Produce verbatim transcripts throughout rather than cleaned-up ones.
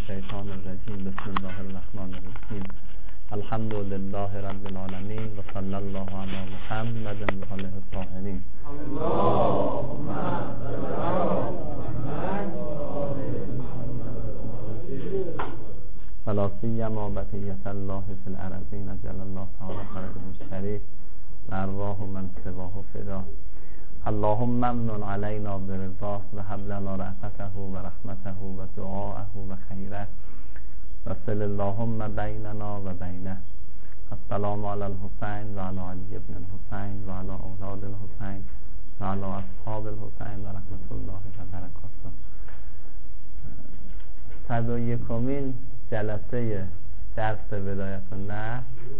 الشیطان الرجیم. بسم الله الرحمن الرحیم. الحمد لله رب العالمین و صلی الله علی محمد و آله الطاهرین. اللهم صل علی محمد ولا سیما بقیة الله فی الارضین جل الله تعالی فرجه الشریف و ارواح من سواه فدا. اللهم ممنون علینا برضاه و هب لنا رأفته و رحمته و دعاءه و خیره و صل اللهم بیننا و بینه. السلام علی الحسین و علی علی ابن الحسین و علی اولاد الحسین و علی اصحاب الحسین و رحمت الله و برکاته. صد و یکمین جلسه درس ولایت النهر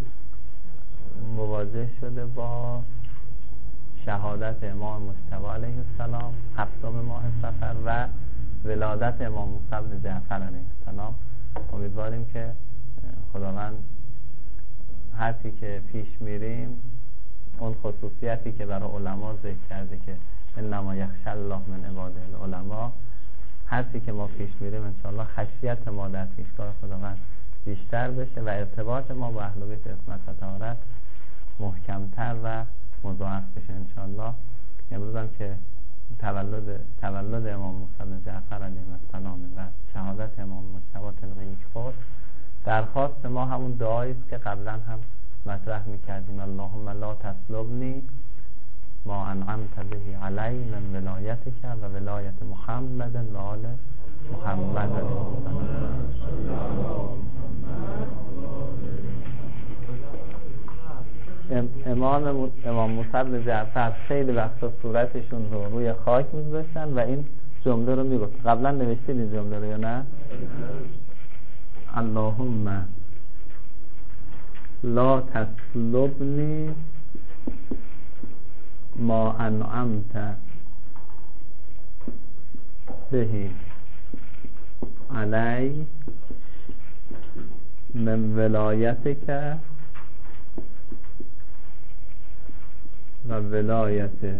مواجه شده با شهادت امام مجتبی علیه السلام هفتم ماه صفر و ولادت امام موسی بن جعفر علیه السلام. امیدواریم که خداوند هرچی که پیش میریم اون خصوصیتی که برای علما ذکر کرده که انما یخشی الله من عباده العلماء، هرچی که ما پیش میریم انشاءالله خشیت ما در پیشگاه خداوند بیشتر بشه و ارتباط ما با اهل بیت عصمت و طهارت محکمتر و مضاعف بشه انشاءالله. امروز هم که تولد تولد امام موسی بن جعفر علیه السلام و شهادت امام مجتبی طبق یک خود، درخواست ما همون دعایی است که قبلا هم مطرح می‌کردیم. اللهم لا تسلبنی ما انعمت به علی من ولایتک و ولایت محمد و آل محمد علیه السلام. امام امام موسی بن جعفر خیلی وقتا صورتشون رو روی خاک می‌گذاشتن و این جمله رو میگفت. قبلا نوشتید این جمله رو یا نه؟ اللهم لا تسلبنی ما انعمت به علی من ولایتک و ولایت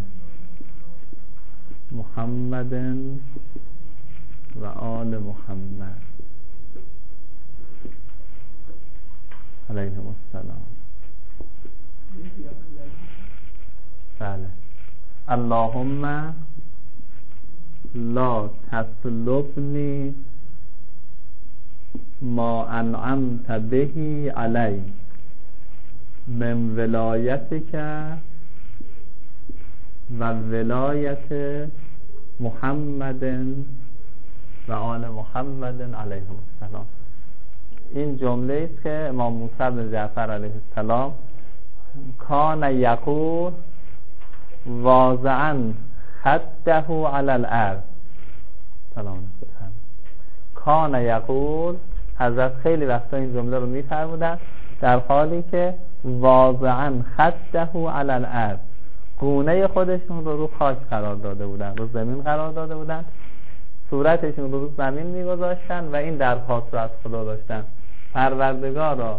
محمد و آل محمد علیهم السلام. بله. اللهم لا تسلبنی ما انعمت به علی من ولایتک و ولایت محمد و آل محمد علیهم السلام. این جمله است که امام موسی بن جعفر علیه السلام کان یقول واضعا خده علی الارض. سلام علیکم. کان یقول، حضرت خیلی وقتا این جمله رو میفرمودن در حالی که واضعا خده علی الارض، گونه خودشون رو رو خاک قرار داده بودن، رو زمین قرار داده بودن، صورتشون رو رو زمین میگذاشتن و این درخواست رو از خدا داشتن: پروردگارا،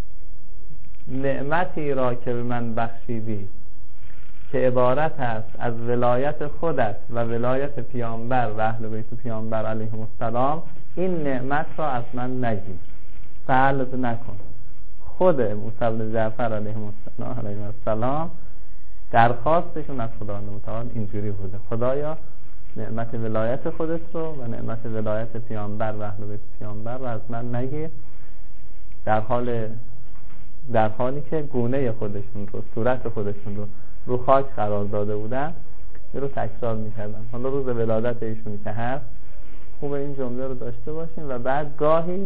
نعمتی را که به من بخشیدی که عبارت است از ولایت خودت و ولایت پیامبر و اهل بیت پیامبر علیهم السلام، این نعمت را از من نگیر، سلب نکن. خود موسی بن جعفر علیهم السلام درخواستشون از خدا متعال اینجوری بوده: خدایا، نعمت ولایت خودت رو و نعمت ولایت پیامبر و اهل بیت پیامبر رو از من نگیر. در حال در حالی که گونه خودشون رو، صورت خودشون رو رو خاک قرار داده بودن، این رو تکرار میکردن. حالا روز ولادت ایشون که هست، خوب این جمله رو داشته باشیم و بعد گاهی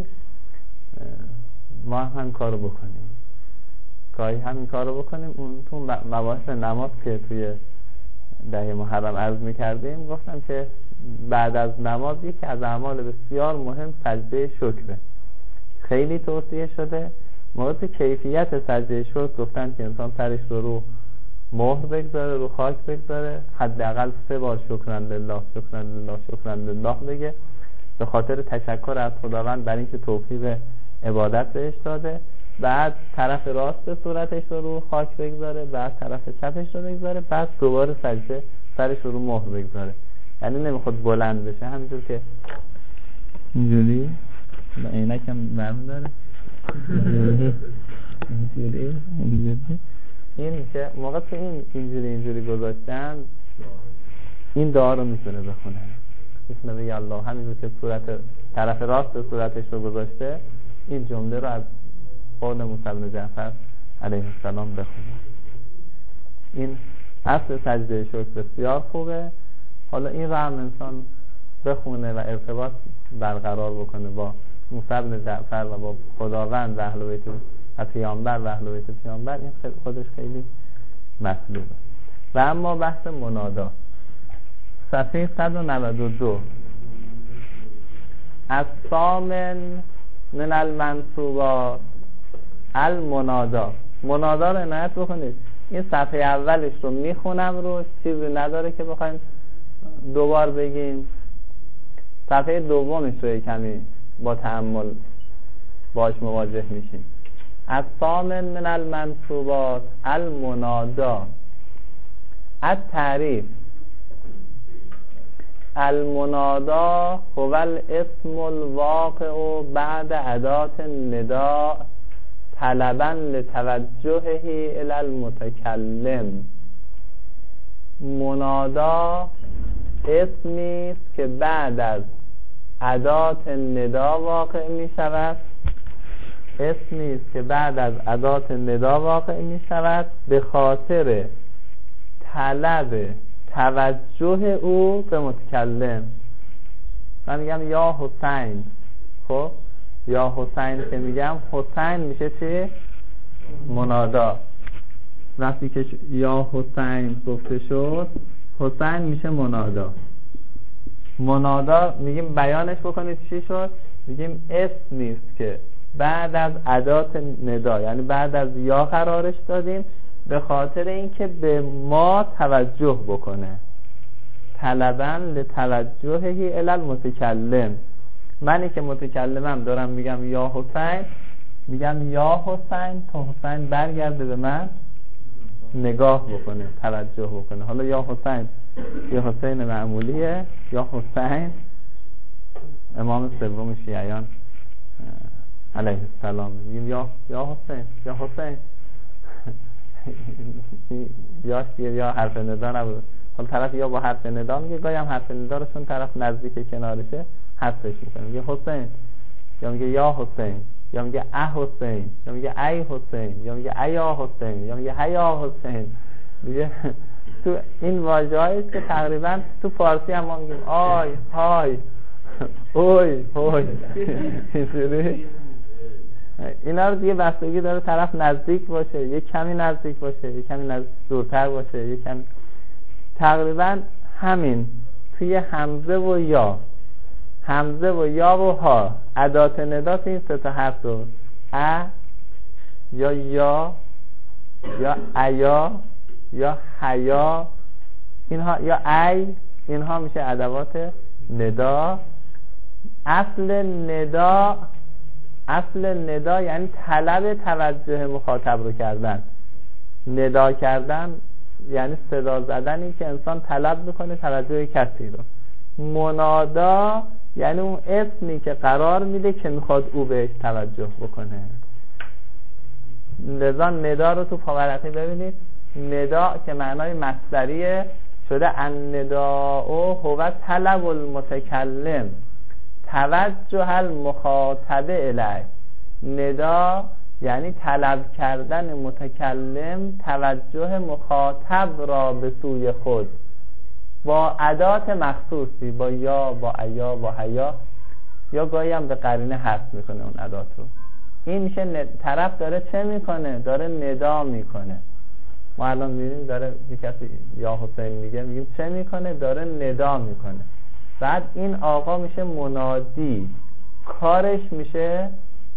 ما هم کارو بکنیم گاهی همین کار رو بکنیم. اون تو مباحث نماز که توی دهه محرم عرض میکردیم، گفتم که بعد از نماز یکی از اعمال بسیار مهم سجده شکره. خیلی توصیه شده. مورد کیفیت سجده شکر گفتن که انسان سرش رو رو مهر بگذاره، رو خاک بگذاره، حداقل سه بار شکران لله شکران لله شکران لله بگه، به خاطر تشکر از خداوند بر اینکه توفیق عبادت بهش داده. بعد طرف راست صورتش رو رو خاک بگذاره، بعد طرف چپش رو بگذاره، بعد دوباره سجده سرش رو رو مهر بگذاره. یعنی نمیخواد بلند بشه، همینجور که اینجوری عینکم برمی داره اینجوری اینجوری این که موقع تو این اینجوری اینجوری گذاشتن این دعا رو میتونه بخونه بسم الله الله، همین که صورت طرف راست صورتش رو گذاشته این جمله رو از قول موسی بن جعفر علیه السلام بخونه. این اصل سجده شکر بسیار خوبه. حالا این رو هم انسان بخونه و ارتباط برقرار بکنه با موسی بن جعفر و با خداوند و اهل بیت و پیامبر و اهل بیت پیامبر، این خودش خیلی مطلوبه. و اما بحث منادا صفحه صد و نود و دو الثامن من المنصوبات المنادا. منادا رو عنایت بکنید. این صفحه اولش رو میخونم روش، چیزی نداره که بخوایم دوبار بگیم. صفحه دومش رو کمی با تأمل باش مواجه میشیم. الثامن من المنصوبات المنادا. التعریف المنادا هو الاسم الواقع بعد اداة النداء طلبا لتوجهه الى المتکلم. منادا اسمی است که بعد از اداة ندا واقع می شود. اسمی است که بعد از اداة ندا واقع می شود به خاطر طلب توجه او به متکلم. من میگم یا حسین، خب یا حسین که میگم حسین میشه چی؟ منادا. وقتی که یا حسین گفته شد حسین میشه منادا. منادا میگیم بیانش بکنید چی شد؟ میگیم اسم نیست که بعد از ادات ندا، یعنی بعد از یا قرارش دادیم به خاطر اینکه به ما توجه بکنه. طلباً لتوجهه الی المتکلم. منی که متکلمم دارم میگم یا حسین، میگم یا حسین تا حسین برگرده به من نگاه بکنه، توجه بکنه. حالا یا حسین یا حسین معمولیه یا حسین امام سوم شیعیان علیه السلام، میگیم یا یا حسین یا حسین یا یا حرف ندا نبود. حالا طرف یا با حرف ندا میگه، گاهی هم حرف ندا رو چون طرف نزدیک کنارشه حذفش میکنه، میگه حسین یا میگه یا حسین یا میگه اه حسین یا میگه ای حسین یا میگه ایا حسین یا میگه هیا حسین. دیگه تو این واژه‌ای که تقریبا تو فارسی هم ما میگیم آی های اوی اوی اینجوری. اینا رو دیگه بستگی داره طرف نزدیک باشه، یه کمی نزدیک باشه، یه کمی نزدیک دورتر باشه، یه کمی. تقریبا همین توی همزه و یا، همزه و یا و ها، ادات ندا این سه تا حرف رو ا یا یا یا ایا یا حیا اینها یا ای، اینها میشه ادوات ندا. اصل ندا اصل ندا یعنی طلب توجه مخاطب رو کردن. ندا کردن یعنی صدا زدنی که انسان طلب میکنه توجه کسی رو. منادا یعنی اون اسمی که قرار میده که میخواد او بهش توجه بکنه. لذا ندا رو تو پاورقی ببینید، ندا که معنای مصدریه شده النداء هو طلب المتکلم توجه المخاطب الیه. ندا یعنی طلب کردن متکلم توجه مخاطب را به سوی خود با ادات مخصوصی، با یا، با ایا، با حیا، یا گاهی هم به قرینه حذف میکنه اون ادات رو. این میشه ن... طرف داره چه میکنه؟ داره ندا میکنه. ما الان میبینیم داره یک کسی یا حسین میگه، میگیم چه میکنه؟ داره ندا میکنه. بعد این آقا میشه منادی، کارش میشه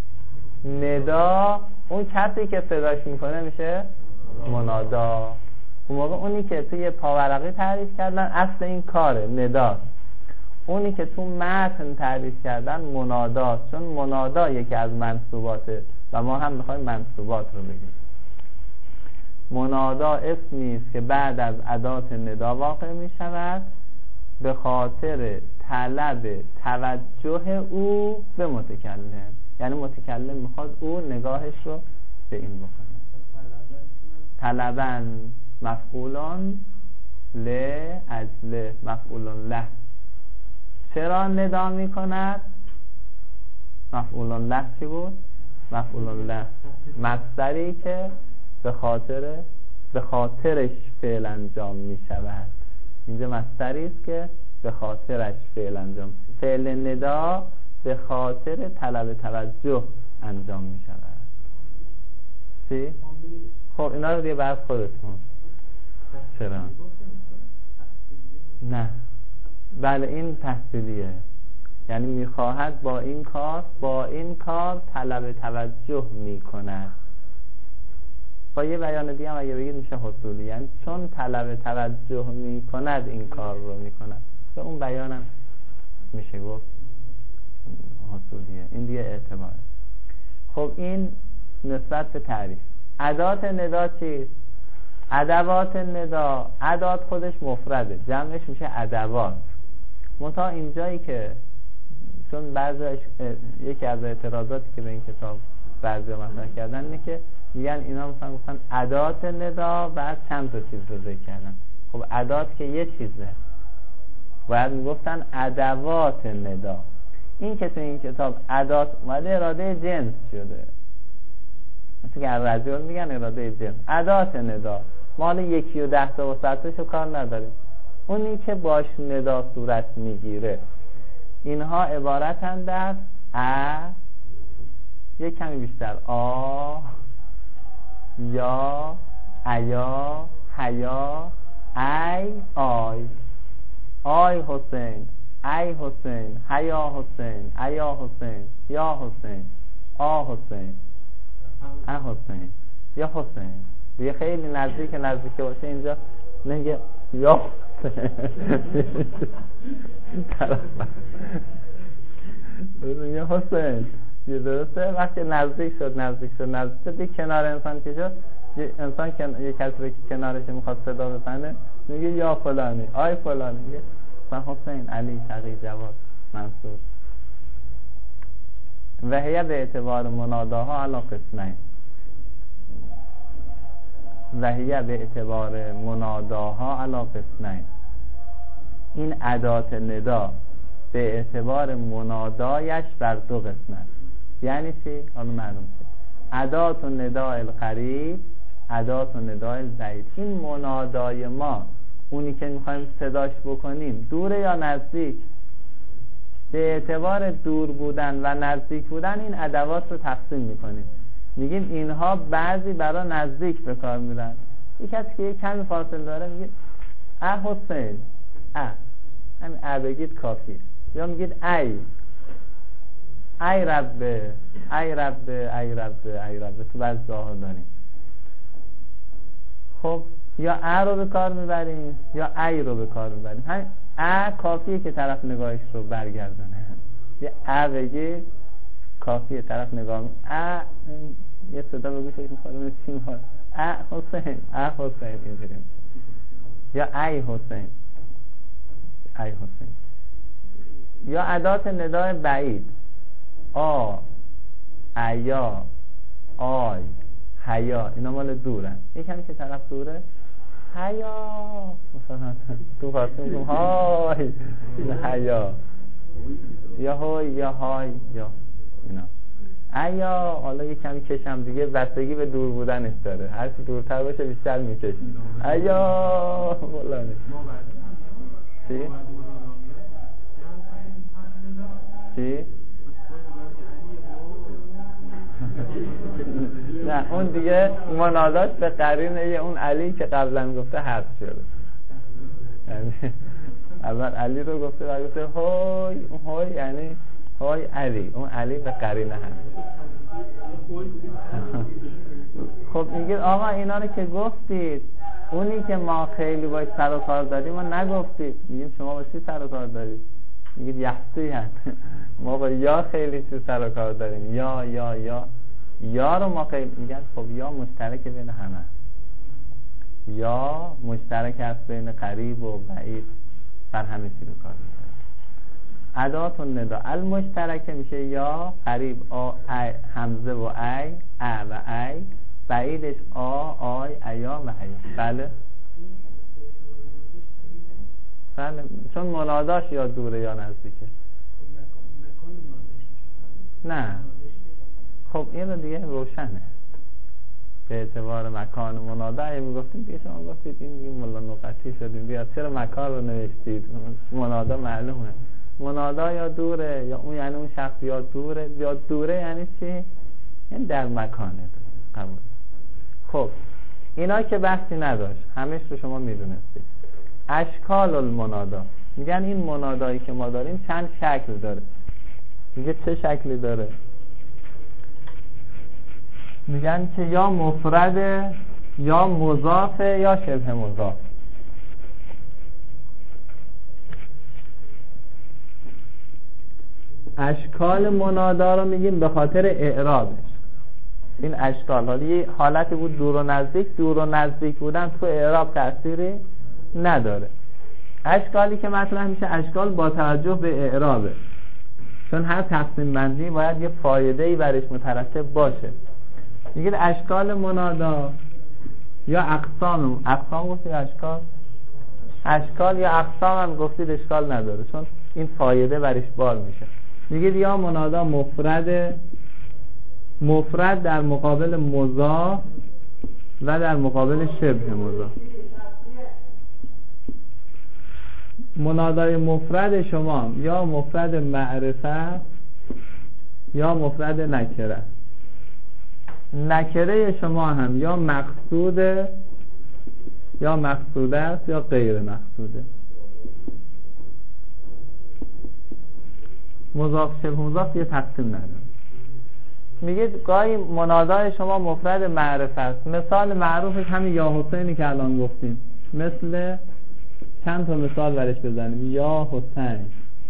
ندا. اون کسی که صداش میکنه میشه منادا. اون موقع اونی که توی پاورقی تعریف کردن اصل این کاره ندا، اونی که تو متن تعریف کردن مناداست، چون منادا یکی از منصوباته و ما هم میخوایم منصوبات رو بگیم. منادا اسمی است که بعد از ادات ندا واقع می شود به خاطر طلب توجه او به متکلم، یعنی متکلم میخواد او نگاهش رو به این بکنه. طلبن مفعولان لاجل مفعولان له. چرا ندا میکند؟ مفعولان له چی بود؟ مفعولان له مصدری که به خاطر به خاطرش فعل انجام می شود. اینجا مصدری است که به خاطرش فعل انجام، فعل ندا به خاطر طلب توجه انجام می شود. چی؟ خب اینا رو دیگه بعد خودتون. چرا؟ نه بله این تحصیلیه، یعنی میخواهد با این کار با این کار طلب توجه میکند. با یه بیان دیگه هم اگه بگید میشه حصولی، یعنی چون طلب توجه میکند این کار رو میکند. به اون بیانم میشه گفت حصولیه. این دیگه اعتباره. خب این نسبت به تعریف. ادات ندا چیست؟ ادوات ندا، ادات خودش مفرده، جمعش میشه ادوات. منتها اینجایی که چون بعضیش یکی از اعتراضاتی که به این کتاب بعضی مطرح کردن اینه که میگن اینا مثلا گفتن ادات ندا بعد چند تا چیز رو ذکر کردن. خب ادات که یه چیزه، باید میگفتن ادوات ندا. این که تو این کتاب ادات اومده اراده جنس شده، مثل که الرجل میگن اراده جنس. ادات ندا مال یکی و ده تا و صد تاشو کار نداریم، اونی که باش ندا صورت میگیره. اینها عبارتند از ا، یک کمی بیشتر، آ، یا، ایا، حیا، ای، آی. آی حسین، ای حسین، حیا حسین، ایا حسین، یا حسین، آ حسین، ا حسین، یا حسین. دیگه خیلی نزدیک نزدیک باشه اینجا نگه یا حسین یا حسین. یه درسته وقتی نزدیک شد نزدیک شد نزدیک شد دیگه کنار انسان که شد، یه انسان که یه کسی رو که کنارش میخواد صدا بزنه میگه یا فلانی، آی فلانی، میگه من حسین، علی، تقی، جواد، منصور. و هی به اعتبار مناداها علا قسمین. و هی به اعتبار مناداها علا قسمین. این ادات ندا به اعتبار منادایش بر دو قسم است. یعنی چی؟ حالا معلوم شد. ادات و ندای القریب، ادات و ندای البعید. این منادای ما، اونی که میخوایم صداش بکنیم، دوره یا نزدیک؟ به اعتبار دور بودن و نزدیک بودن این ادوات رو تقسیم میکنیم. میگیم اینها بعضی برای نزدیک به کار میرن. یک کسی که یک کمی فاصله داره میگه اه حسین، اه همین اه بگید کافیه. یا میگید ای ای ربه، ای ربه، ای ربه، ای ربه. تو بعض جاها داریم. خب یا ا رو به کار میبریم یا ای رو به کار میبریم. همین ا کافیه که طرف نگاهش رو برگردونه. یه ا بگی کافیه طرف نگاه می ا، یه صدا بگو شکل میخواد چی میخواد، ا حسین، ا حسین اینجوری. یا ای حسین، ای حسین. یا ادات ندای بعید، آ، ایا، آی، حیا. اینا مال دورن. یکم که طرف دوره حیا مثلا تو فارسی میگم های، حیا، یا های، یا های، یا اینا. ایا حالا یه کمی کشم دیگه، بستگی به دور بودنش داره. هر چی دورتر باشه بیشتر میکشی. ایا فلانه. چی؟ چی؟ نه اون دیگه منادات به قرینه اون علی که قبلا گفته حذف شده. یعنی اول علی رو گفته و گفته های، اون های یعنی های علی، اون علی به قرینه هست. خب میگه آقا اینا رو که گفتید، اونی که ما خیلی باید سر و کار داریم ما نگفتید. میگیم شما با چی سر و کار دارید؟ میگید یحتی هست. ما با یا خیلی چی سر و کار داریم. یا یا یا یا رو ما خیلی میگن خب یا مشترک بین همه، یا مشترک است بین قریب و بعید، بر همه چی رو کار میکنه. ادات الندا المشترکه میشه یا، قریب آ ای همزه و ای ا و ای، بعیدش آ آی ایا و ایا. بله بله، چون مناداش یا دوره یا نزدیکه. نه خب اینو دیگه روشنه به اعتبار مکان منادا. اگه میگفتیم دیگه شما گفتید این دیگه ملا نقطی شدیم بیا چرا مکان رو نوشتید؟ منادا معلومه، منادا یا دوره یا اون یعنی اون شخص یا دوره، یا دوره یعنی چی؟ یعنی در مکانه قبول. خب اینا که بحثی نداشت، همش رو شما میدونستید. اشکال المنادا، میگن این منادایی که ما داریم چند شکل داره. میگه چه شکلی داره؟ میگن که یا مفرده یا مضافه یا شبه مضاف. اشکال منادا رو میگیم به خاطر اعرابش. این اشکال حالا یه حالتی بود دور و نزدیک، دور و نزدیک بودن تو اعراب تأثیری نداره. اشکالی که مطرح میشه اشکال با توجه به اعرابه، چون هر تقسیم بندی باید یه فایده‌ای برش مترتب باشه. میگید اشکال منادا یا اقسام. اقسام گفتید اشکال اشکال یا اقسام هم گفتید اشکال نداره، چون این فایده برش بار میشه. میگید یا منادا مفرد، مفرد در مقابل مضاف و در مقابل شبه مضاف. منادای مفرد شما یا مفرد معرفه یا مفرد نکره. نکره شما هم یا مقصوده یا مقصوده است یا غیر مقصوده. مضاف شبه مضاف یه تقسیم نداره. میگید گاهی منادای شما مفرد معرفه است. مثال معروفش همین یا حسینی که الان گفتیم. مثل چند تا مثال برش بزنیم. یا حسین،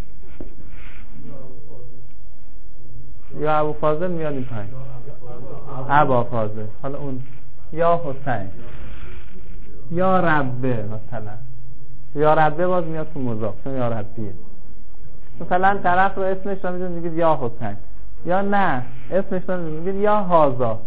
یا ابو فاضل میاد این پایین، ابا فاضل. حالا اون یا حسین، یا ربه مثلا. یا ربه باز میاد تو مضاف، چون یا ربیه. مثلا طرف رو اسمش رو میدونید میگید یا حسین، یا نه اسمش رو میگید یا هازا،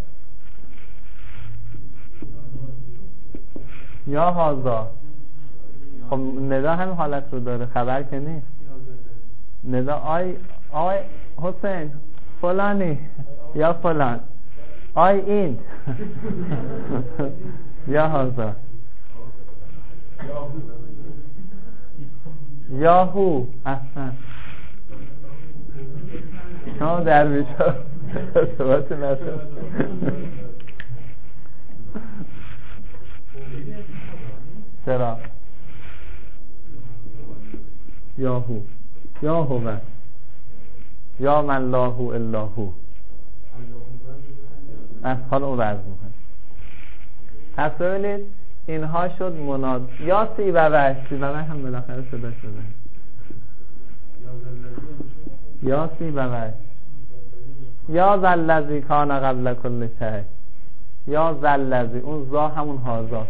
یا هازا. خب ندا همین حالت رو داره، خبر که نیست. ندا آی آی حسین فلانی یا فلان، آی این یا هازا، یاهو. احسن، شما درویش ها ارتباط نشد. چرا؟ یاهو، یاهو من، یا من لاهو الاهو. حالا اون رز میکنه. پس ببینید اینها شد مناد. یا سی و وش، سی و وش هم بالاخره صدا شده. یا سی و وش، یا ذلذی کان قبل کل شیء، یا ذلذی، اون زا همون هازا.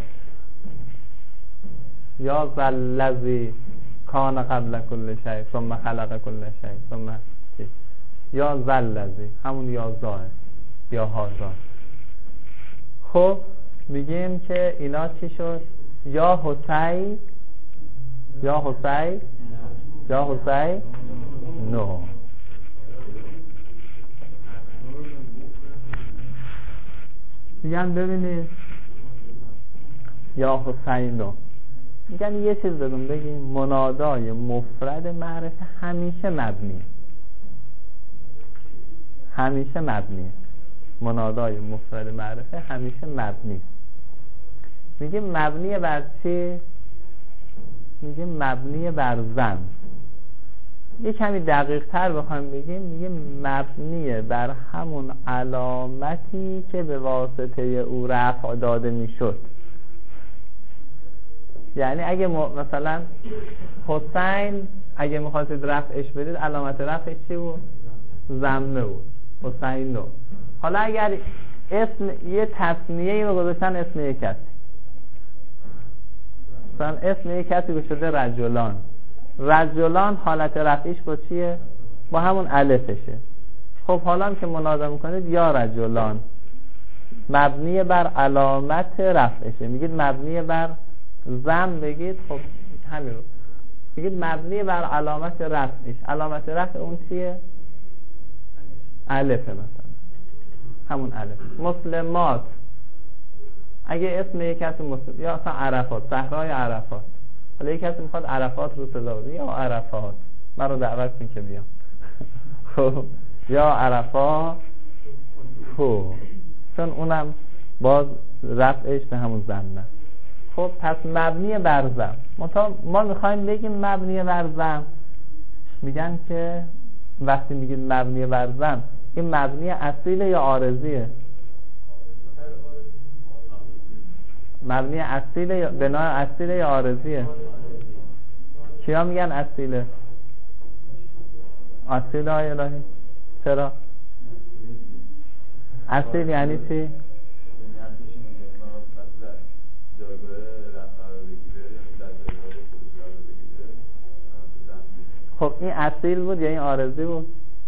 یا ذلذی کان قبل کل شیء ثم خلق کل شیء ثم چی؟ یا ذلذی همون یا زاه یا هازا. خب میگیم که اینا چی شد؟ یا حسین، یا حسین، یا حسین نو. میگن ببینید یا حسین نو، میگن یه چیز بدون بگیم، منادای مفرد معرفه همیشه مبنیه، همیشه مبنیه. منادای مفرد معرفه همیشه مبنی. میگیم مبنی بر چی؟ میگیم مبنی بر زن. یه کمی دقیق تر بخوایم بگیم، میگیم مبنی بر همون علامتی که به واسطه او رفع داده میشد. یعنی اگه مثلا حسین اگه میخواستید رفعش بدید، علامت رفعش چی بود؟ ضمه بود، حسین نو. حالا اگر اسم یه تثنیه ای رو گذاشتن اسم یک کسی، مثلا اسم یک کسی شده رجلان، رجلان حالت رفعیش با چیه؟ با همون الفشه. خب حالا هم که منادا میکنید یا رجلان مبنی بر علامت رفعشه، میگید مبنی بر ضم بگید، خب همین رو میگید مبنی بر علامت رفعش. علامت رفع اون چیه؟ الفه مثلا، همون الف. مسلمات اگه اسم یک کسی مسلم، یا اصلا عرفات، صحرای عرفات، حالا یک کسی میخواد عرفات رو صدا بده، یا عرفات من رو دعوت کن که بیام خب یا عرفات تو، چون اونم باز رفعش به همون ضمه. خب پس مبنی بر ضم. ما میخوایم بگیم مبنی بر ضم، میگن که وقتی میگید مبنی بر ضم این مبنی اصیله یا عارضیه؟ مبنی اصیله یا بنای اصیله یا عارضیه؟ کیا میگن اصیله؟ اصیله های الهی. چرا؟ اصیل یعنی چی؟ خب این اصیل بود یا این عارضی بود؟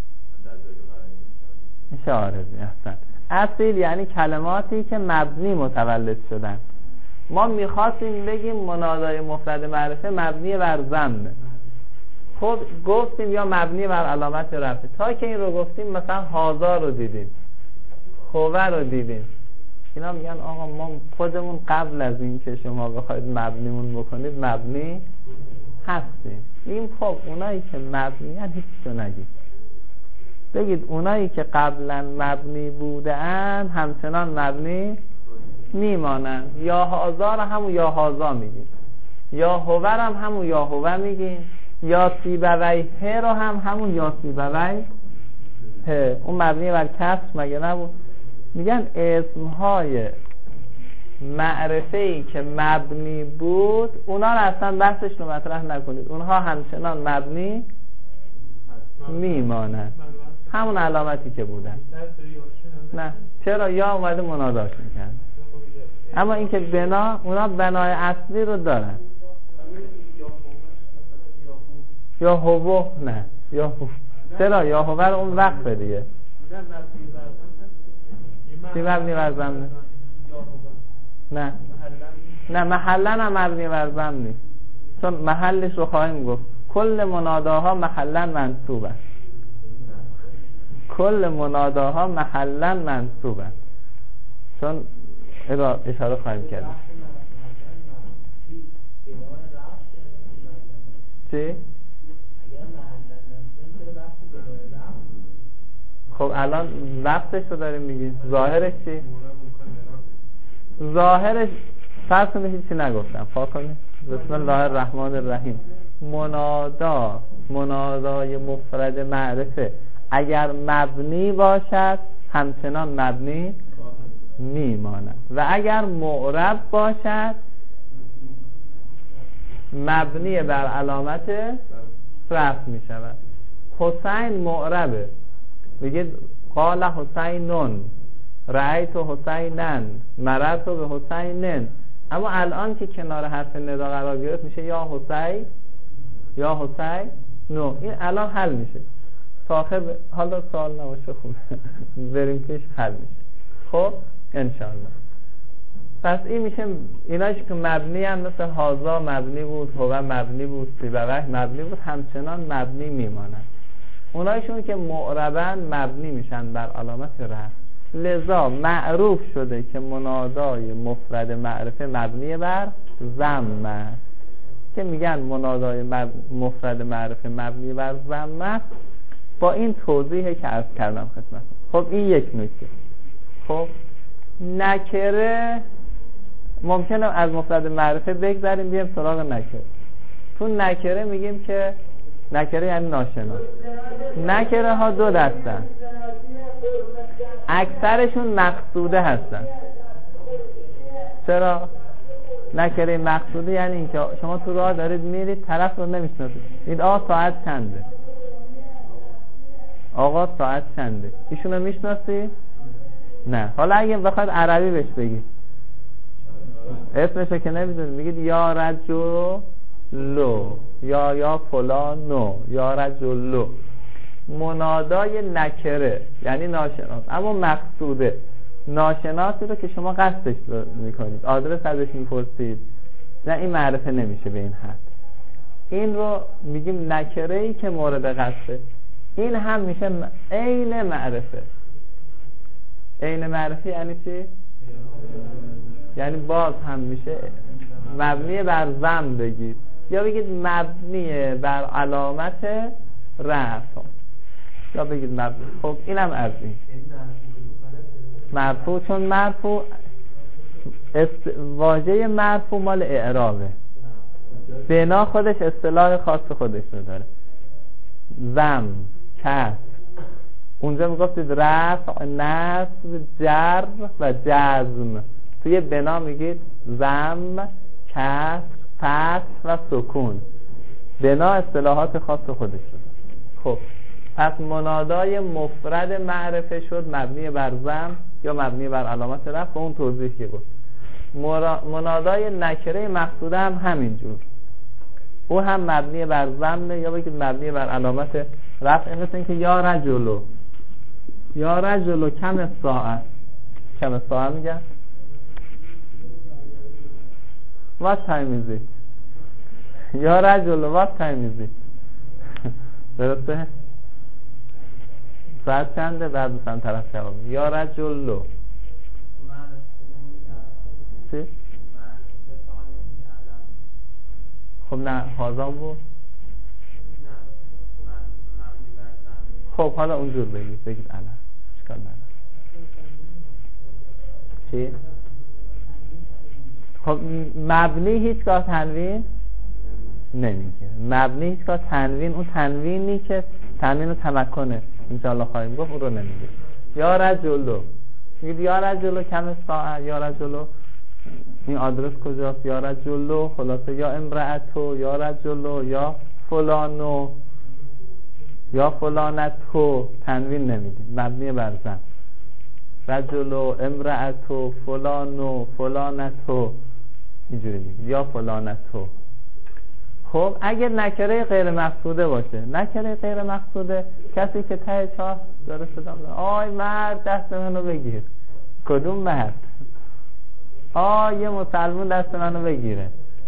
میشه عارضی. اصلا اصیل یعنی کلماتی که مبنی متولد شدن. ما میخواستیم بگیم منادای مفرد معرفه مبنی بر ضم. خب گفتیم یا مبنی بر علامت رفع. تا که این رو گفتیم مثلا هازا رو دیدیم، خوبه رو دیدیم، اینا میگن آقا ما خودمون قبل از این که شما بخواید مبنیمون بکنید مبنی هستیم. این خب اونایی که مبنی هن هیچ رو نگید، بگید اونایی که قبلا مبنی بودن همچنان مبنی میمانن. یا هازا رو همون یا هازا میگیم، یا هوه رو هم همون یا هوه میگیم، یا سیبوی ه رو هم همون یا سیبوی ه. اون مبنی بر کسر مگه نبود؟ میگن اسمهای معرفه‌ای که مبنی بود اونا رو اصلا بحثش رو مطرح نکنید، اونها همچنان مبنی میمانن، همون علامتی که بودن. نه چرا؟ یا اومده مناداش میکرد. اما اینکه بنا، اونا بنای اصلی رو دارن. یا هوه نه یا هوه. چرا؟ یا هوه رو اون وقت دیگه چی مبنی بر ضم؟ نه نه محلن هم مبنی بر ضم نیست، چون محلش رو خواهیم گفت. کل مناداها محلن منصوبه، کل مناداها محلن منصوبه، چون اشاره خواهیم کرد. چی؟ خب الان وقتش رو داریم میگیم، ظاهرش چی؟ ظاهرش فرض کنید هیچی نگفتم، پاک کنید. بسم الله الرحمن الرحیم. منادا، منادای مفرد معرفه اگر مبنی باشد همچنان مبنی میماند و اگر معرب باشد مبنی بر علامت رفع می شود. حسین معربه، بگید قال حسینون، رأیت حسینن، مررت به حسینن. اما الان که کنار حرف ندا قرار گرفت میشه یا حسین یا حسین نو. این الان حل میشه. صاحب حالا سوال نباشه خوب بریم پیش حل میشه. خب انشاءالله. پس این میشه ایناش که مبنی هم مثل هازا مبنی بود، هوه مبنی بود، سیبوه مبنی بود، همچنان مبنی میمانند. اونایشون که معربن مبنی میشن بر علامت رفع. لذا معروف شده که منادای مفرد معرفه مبنی بر ضم است، که میگن منادای مفرد معرفه مبنی بر ضم است. با این توضیحی که عرض کردم خدمتتون. خب این یک نکته. خب نکره ممکنه از مفرد معرفه بگذاریم بیایم سراغ نکره. تو نکره میگیم که نکره یعنی ناشناس. نکره ها دو دستن، اکثرشون مقصوده هستن. چرا؟ نکره مقصوده یعنی این که شما تو راه دارید میرید، طرف رو نمیشناسید، این آقا ساعت چنده، آقا ساعت چنده، ایشونو میشناسی؟ نه. حالا اگه بخواد عربی بهش بگید اسمشو که نمیدونید، میگید یا رجلو، یا یا فلانو یا رجلو. منادای نکره یعنی ناشناس اما مقصوده، ناشناسی رو که شما قصدش میکنید، آدرس ازش میپرسید، نه این معرفه نمیشه به این حد. این رو میگیم نکره ای که مورد قصده. این هم میشه عین معرفه. عین معرفه یعنی چی؟ یعنی باز هم میشه مبنی بر ضم بگید یا بگید مبنی بر علامت رفع یا بگید مبنی. خب اینم از این مرفوع، چون مرفوع است... واژه مرفوع مال اعرابه، بنا خودش اصطلاح خاص خودش رو داره. ضم، کسر، اونجا میگفتید رفع، نصب، جر و جزم. توی بنا میگید ضم، کسر، فتح و سکون. بنا اصطلاحات خاص خودش رو داره. خب پس منادای مفرد معرفه شد مبنی بر ضم یا مبنی بر علامت رفع، به اون توضیح که گفت. منادای نکره مقصوده هم همینجور، او هم مبنی بر ضم یا بگید مبنی بر علامت رفع. مثل اینکه یا رجلو، یا رجلو کم ساعت، کم ساعت میگن what time is it، یا رجلو what time is it. درسته؟ ساعت چنده؟ بعد مثلا طرف جواب یا رجلو چی؟ خب نه حاضان بود. خب حالا اونجور بگید، بگید الان اشکال نداره. چی؟ خب مبنی هیچگاه تنوین نمیگیره. مبنی هیچگاه تنوین، اون تنوینی که تنوین و تمکنه انشاءالله خواهیم گفت، اون رو نمیگیره. یا رجلو میگید یا رجلو کم ساعت، یا رجلو این آدرس کجاست، یا رجلو خلاصه یا امرأتو، یا رجلو یا فلانو یا فلانتو، تنوین نمیدید، مبنی بر ضم. رجلو، امرأتو، فلانو، فلانتو، اینجوری میگید یا فلانتو. خب اگر نکره غیر مقصوده باشه، نکره غیر مقصوده کسی که ته چاه داره صدا میزنه آی مرد دست منو بگیر. کدوم مرد؟ آی یه مسلمون دست منو بگیره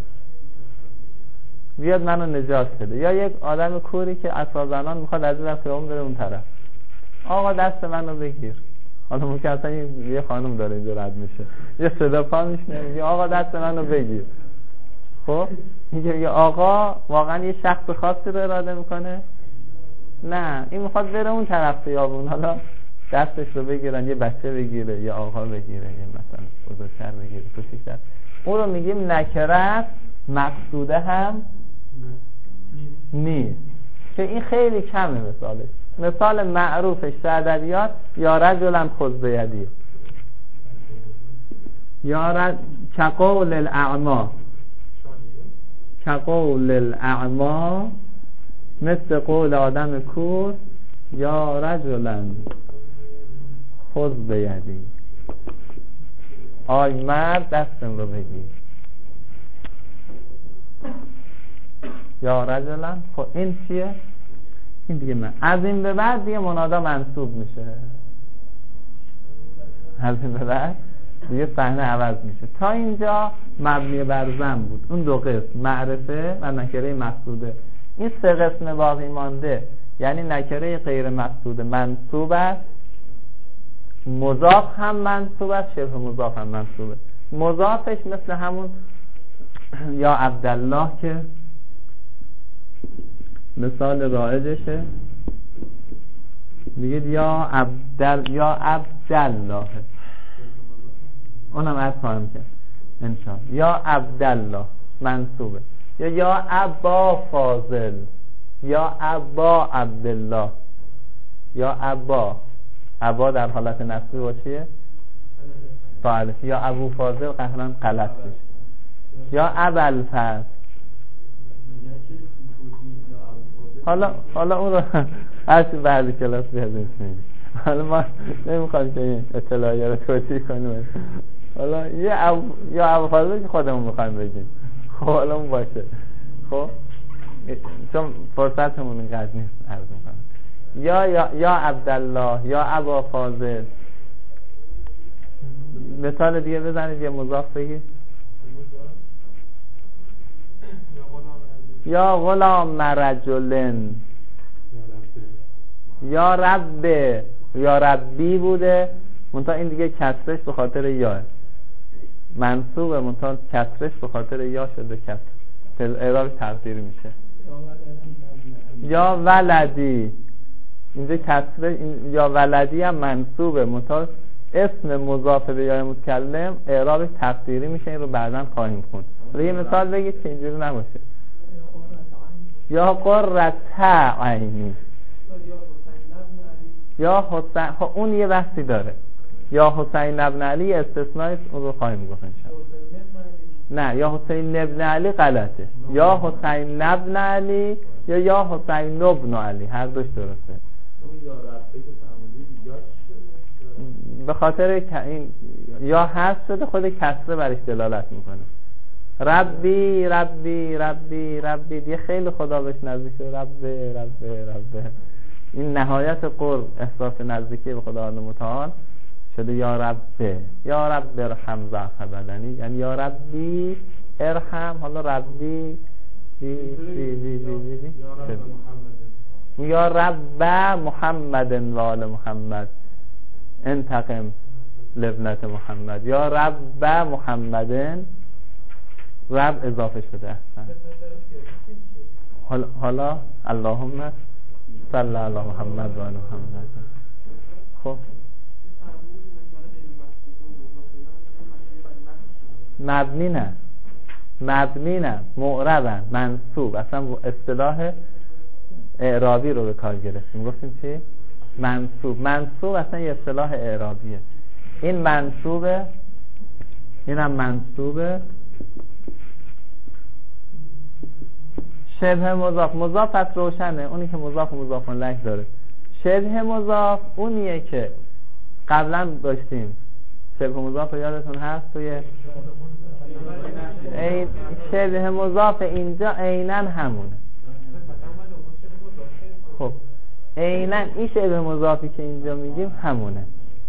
بیاد منو نجات بده. یا یک آدم کوری که عصا زنان میخواد از این خیابون بره اون طرف، آقا دست منو بگیر. حالا ممکن اصلا یه خانم داره اینجا رد میشه، یه صدا پا میشنه آقا دست منو بگیر. خب میگه آقا واقعا یه شخص خاصی رو اراده میکنه؟ نه، این میخواد بره اون طرف خیابون، حالا دستش رو بگیرن، یه بچه بگیره، یه آقا بگیره، یه مثلا بزرگتر بگیره، کوچیک‌تر. اون رو میگیم نکره مقصوده هم نیست، که این خیلی کمه. مثالش، مثال معروفش در ادبیات یا رجلن خذ بیدی، یا رجل کقول الاعما، کقول الاعما مثل قول آدم کور، یا رجلن خذ بیدی، آی مرد دستم رو بگیر. یا رجلن خب این چیه؟ این دیگه من از این به بعد دیگه منادا منصوب میشه، از این به بعد دیگه صحنه عوض میشه. تا اینجا مبنی بر ضم بود، اون دو قسم معرفه و نکره مقصوده. این سه قسم باقی مانده، یعنی نکره غیر مقصوده منصوب است، مضاف هم منصوب است، شبه مضاف هم منصوبه. مضافش مثل همون یا عبدالله که مثال رایجشه، میگید یا عبدال یا عبدالله، اونم از خواهم کرد انشاءالله. یا عبدالله منصوبه، یا یا ابا فاضل، یا ابا عبدالله، یا ابا، ابا در حالت نصبی با چیه؟ فاعل. یا ابو فاضل قهرن غلط بشه، یا ابوالفضل. حالا حالا اون رو هرچی بعد کلاس بیادیم میگیم، حالا ما نمیخوایم که این اطلاعیه رو توضیح کنیم. حالا یه اب... یا ابوالفضل که خودمون میخوایم بگیم، خب حالا اون باشه. خب چون فرصتمون اینقدر نیست عرض میکنم. یا یا یا عبدالله یا ابا فاضل. مثال دیگه بزنید، یه مضاف بگید. یا غلام رجلن، یا رب، یا ربی بوده منتها این دیگه کسرش به خاطر یاه، منصوبه منتها کسرش به خاطر یا شده، کسر اعرابش تقدیر میشه. یا ولدی، اینجا کسره، یا ولدی هم منصوبه منتها اسم مضاف به یا متکلم اعرابش تقدیری میشه. این رو بعداً خواهیم خوند. یه مثال بگید که اینجوری نباشه. یا قرة عینی، یا حسین، خب اون یه بحثی داره. یا حسین ابن علی استثناء، اون رو خواهیم گفت انشاءالله. نه، یا حسین ابن علی غلطه. یا حسین ابن علی یا یا حسین ابن علی، هر دوش درسته. به خاطر این یا حذف شده، خود کسره برش دلالت میکنه. ربی ربی ربی ربی دیگه خیلی خدا بهش نزدیک شده. رب رب رب، این نهایت قرب، احساس نزدیکی به خداوند متعال شده. یا رب، یا رب ارحم ضعف بدنی، یعنی یا ربی ارحم. حالا ربی بی بی بی بی بی یا رب محمد و آل محمد انتقم لابنت محمد. یا رب محمد، رب اضافه شده احسن. حالا, حالا اللهم صل علی محمد و آل محمد. خب مبنی نه، مبنی نه، معربن، منصوب. اصلا اصطلاح اعرابی رو به کار گرفتیم، گفتیم چی؟ منصوب. منصوب اصلا یه اصطلاح اعرابیه. این منصوبه، اینم منصوبه. شبه مضاف، مضاف پس روشنه، اونی که مضاف و مضاف الیه داره. شبه مضاف اونیه که قبلا داشتیم. شبه مضاف یادتون هست توی این شبه مضاف اینجا عیناً همونه. خب عیناً این شبه مضافی که اینجا میگیم همونه.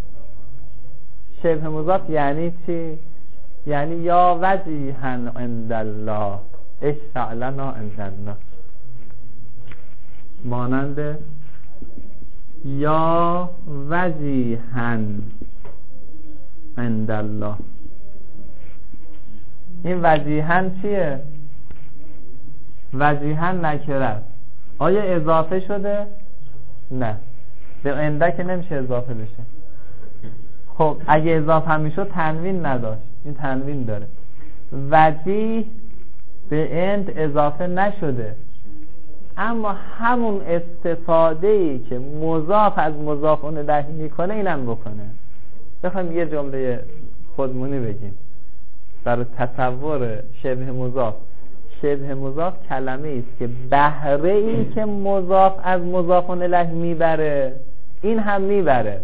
شبه مضاف یعنی چی؟ یعنی یا وجیها عند الله اشفع لنا عند الله، مانند یا وجیها عند الله. این وجیها چیه؟ وجیها نکره. آیا اضافه شده؟ نه، به عنده که نمیشه اضافه بشه. خب اگه اضافه هم میشد تنوین نداشت، این تنوین داره. وجیه به اند اضافه نشده، اما همون استفاده ای که مضاف از مضاف الیه میکنه اینم بکنه. بخوایم یه جمله خودمونی بگیم در تصور شبه مضاف. شبه مضاف کلمه است که بهره ای که مضاف از مضاف الیه میبره این هم میبره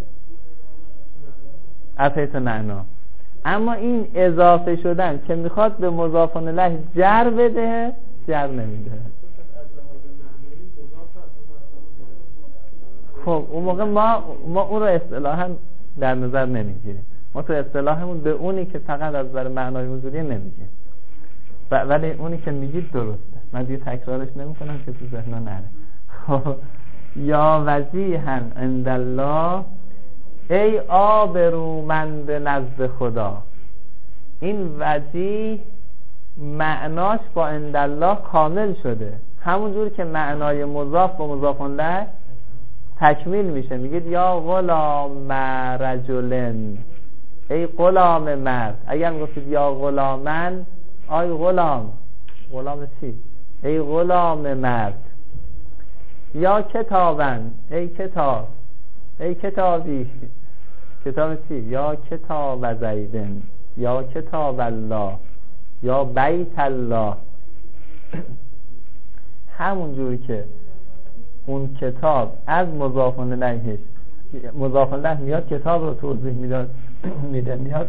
از حیث معنا، اما این اضافه شدن که میخواد به مضاف الیه جر بده جر نمیده. خب اون موقع ما ما اون رو اصطلاحاً در نظر نمیگیریم. ما تو اصطلاحمون به اونی که فقط از نظر معنای حضوری نمیگیم، ولی اونی که میگید درسته. من دیگه تکرارش نمیکنم که تو ذهنا نره. خب یا وجیها عند الله، ای آبرومند نزد خدا. این وجیه معناش با عند الله کامل شده، همونجور که معنای مضاف و مضاف الیه تکمیل میشه. میگید یا غلام رجلن، ای غلام مرد. اگر گفتید یا غلامن، آی غلام، غلام چی؟ ای غلام مرد. یا کتابن، ای کتاب، ای کتابی، کتاب چی؟ یا کتاب زیدن، یا کتاب الله، یا بیت الله. همون جوری که اون کتاب از مضاف الیهش، مضاف الیه میاد کتاب رو توضیح میداد میده، میاد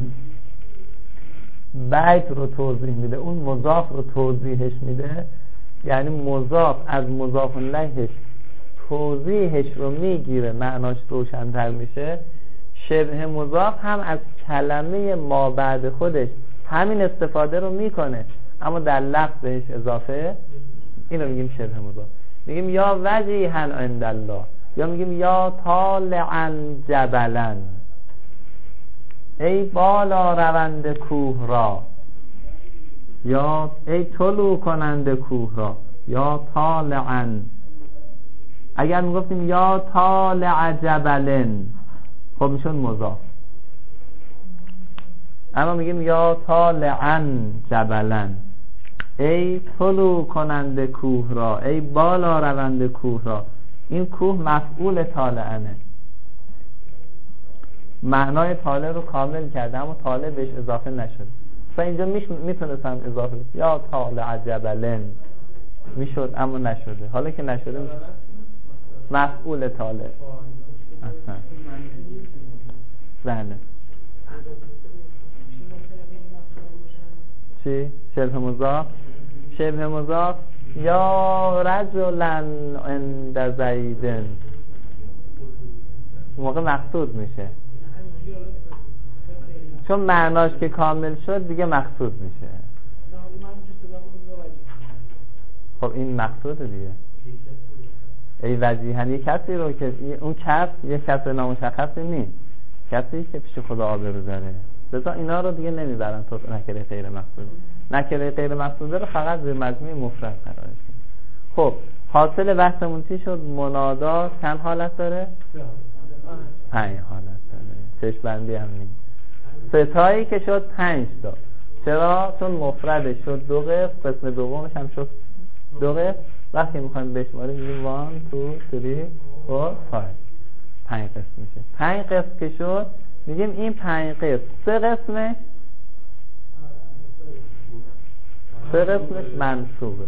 بیت رو توضیح میده، اون مضاف رو توضیحش میده. یعنی مضاف از مضاف الیهش توضیحش رو میگیره، معناش روشن‌تر میشه. شبه مضاف هم از کلمه ما بعد خودش همین استفاده رو میکنه اما در لفظ بهش اضافه، اینو میگیم شبه مضاف. میگیم یا وجیها عند الله، یا میگیم یا طالعا جبلا، ای بالا روند کوه را، یا ای طلوع کننده کوه را، یا طالعا. اگر میگفتیم یا طالع جبلن خب میشون مضاف، اما میگیم یا طالعا جبلن، ای طلوع کننده کوه را، ای بالا روند کوه را. این کوه مفعول طالعنه، معنای طالع رو کامل کرده اما طالع بهش اضافه نشد. مثلا اینجا میتونستم اضافه بشه یا طالع جبلن میشد اما نشده. حالا که نشده میشه مفعول طالع اصلا. بله چی؟ شبه مضاف. شبه مضاف یا رجلا عند زیدن موقع مقصود میشه، چون معناش که کامل شد دیگه مقصود میشه. خب این مقصوده دیگه. ای وجیهن، یک کسی رو که اون کس یک کس نامشخصی نیست، کسی که پیش خدا آبرو داره، لذا اینا رو دیگه نمیبرن تو نکره غیر مقصود. نکره غیر مقصوده رو فقط به مجموع مفرد قرار میدن. خب حاصل بحثمون چی شد؟ منادا چند حالت داره؟ پنج حالت داره. چشم بندی هم نیست. ستایی که شد پنج تا. چرا؟ چون مفردش شد دو قسم، قسم دومش هم شد دو قسم. وقتی میخوایم بشماریم میگیم وان، تو، تری، فور، فایو. پنج قسم میشه. پنج قسم که شد میگیم این پنج قسم سه قسمش سه قسمش منصوبه.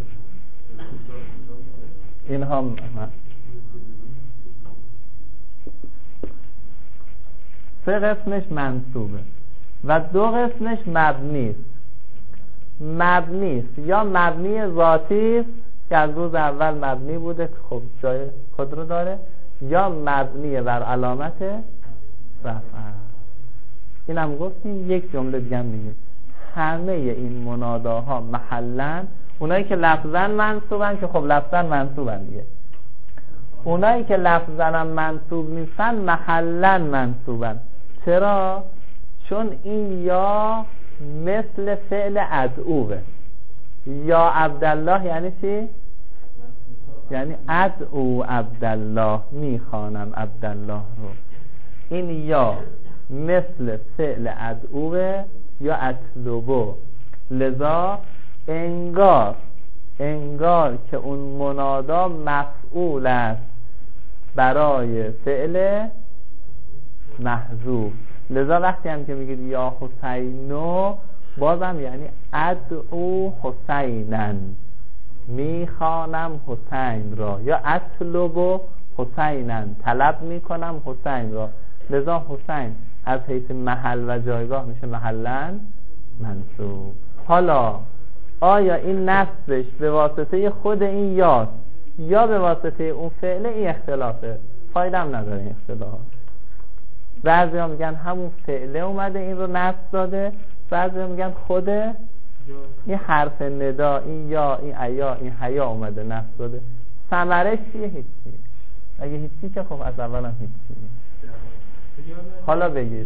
این هم سه قسمش منصوبه و دو قسمش مبنی است. مبنی است یا مبنی ذاتی است که از روز اول مبنی بوده که خب جای خود رو داره، یا مبنی بر علامت رفع. این هم گفتیم. یک جمله دیگه هم میگیم همه این مناداها محلن، اونایی که لفظاً منصوبن که خب لفظاً منصوبن دیگه، اونایی که لفظاً منصوب نیستن محلن منصوبن. چرا؟ چون این یا مثل فعل ادعوه. یا عبدالله یعنی چی؟ یعنی ادعو عبدالله، میخوانم عبدالله رو. این یا مثل فعل ادعوه یا اطلبو، لذا انگار انگار که اون منادا مفعول است برای فعل محذوف. لذا وقتی هم که میگید یا حسینو، بازم یعنی ادعو حسینن، میخوانم حسین را، یا اطلبو حسینن، طلب میکنم حسین را. لذا حسین از حیث محل و جایگاه میشه محلن منصوب. حالا آیا این نصبش به واسطه خود این یاست یا به واسطه اون فعل؟ این اختلافه، فایده هم نداره این اختلاف. بعضی ها میگن همون فعله اومده این رو نصب داده، بعضی ها میگن خود این حرف ندا، این یا، این ایا، این حیا اومده نصب داده. ثمرش چیه؟ هیچی. اگه هیچی که خب از اول هم هیچی. حالا بگید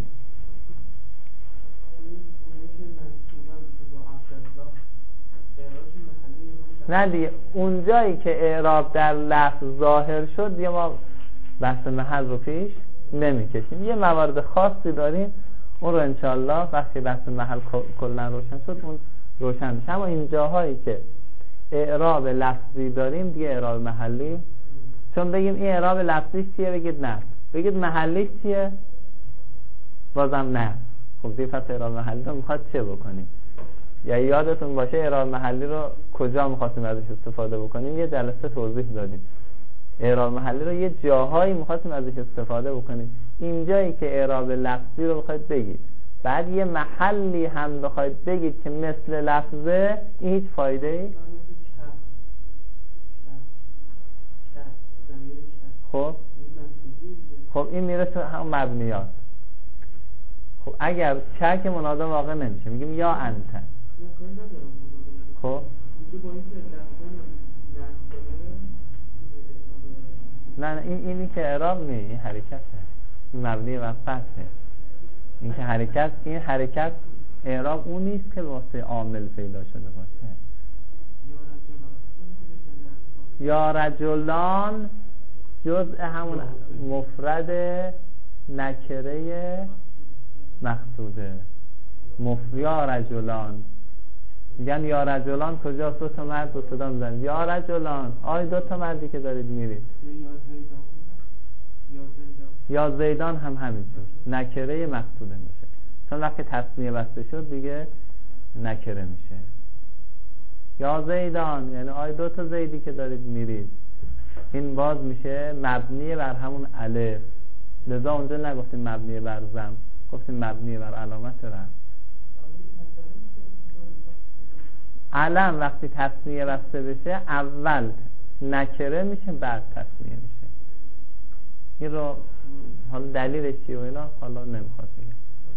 نه دیگه، اونجایی که اعراب در لفظ ظاهر شد دیگه ما بحث محل رو پیش نمیکشیم. یه موارد خاصی داریم اون رو انشالله وقتی بحث محل کلا روشن شد اون روشن میشه. اما این جاهایی که اعراب لفظی داریم دیگه اعراب محلی، چون بگیم این اعراب لفظی چیه بگید نه، بگید محلی چیه بازم نه. خب دیگه پس اعراب محلی رو میخواد چه بکنیم؟ یا یادتون باشه اعراب محلی رو کجا میخواستیم ازش استفاده بکنیم؟ یه جلسه توضیح دادیم. اعراب محلی رو یه جاهایی میخواستیم ازش استفاده بکنیم. اینجایی که اعراب لفظی رو بخواید بگید بعد یه محلی هم بخواید بگید که مثل لفظه، این هیچ فایده ای این میره تو هم مبنیات. خب اگر چک منادا واقع نمیشه میگیم یا انت. خب نه نه این اینی که اعراب نی، این حرکته، این مبنی و فتحه. این که حرکت، این حرکت اعراب اون نیست که واسه عامل پیدا شده باشه. یا رجلان جزء همون مفرد نکره مقصوده. مف یا رجلان میگن یا رجلان کجاست؟ دو تا مرد رو صدا میزنید یا رجلان، آی دو تا مردی که دارید میرید. یا زیدان هم همینجور نکره مقصوده میشه، چون وقتی تصنیه بسته شد دیگه نکره میشه. یا زیدان یعنی آی دو تا زیدی که دارید میرید، این باز میشه مبنی بر همون الف. لذا اونجا نگفتیم مبنی بر ضم، گفتیم مبنی بر علامت رفع. علم وقتی تصنیه بسته بشه اول نکره میشه بعد تصنیه میشه. این رو حالا دلیلش چیه و اینا حالا نمیخواد بگم.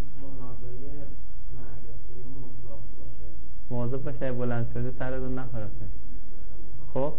موضوع باشه بلند شده سرتون نخورده. خب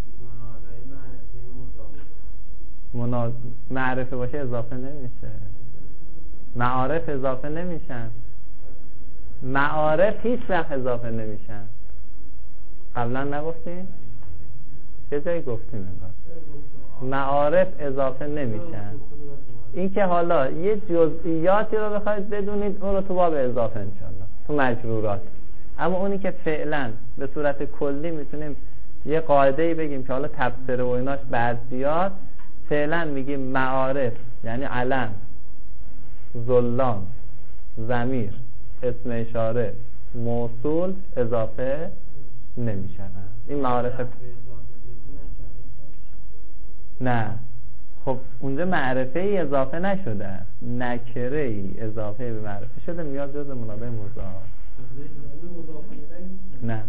مناد... معرفه باشه اضافه نمیشه، معارف اضافه نمیشن، معارف هیچ وقت اضافه نمیشن. قبلا نگفتیم؟ چه جایی گفتیم انگار معارف اضافه نمیشن. این که حالا یه جزئیاتی رو بخواید بدونید اون رو تو باب اضافه انشالله تو مجرورات، اما اونی که فعلا به صورت کلی میتونیم یه قاعده‌ای بگیم که حالا تبصره و ایناش بعد بیاد. فعلا میگیم معارف یعنی علم، ظلام، ضمیر، اسم اشاره، موصول اضافه نمیشن. این معارف نه، خب اونجا معرفه ای اضافه نشده است، نکره ای اضافه به معرفه شده، میاد جز منابع مضاف. نه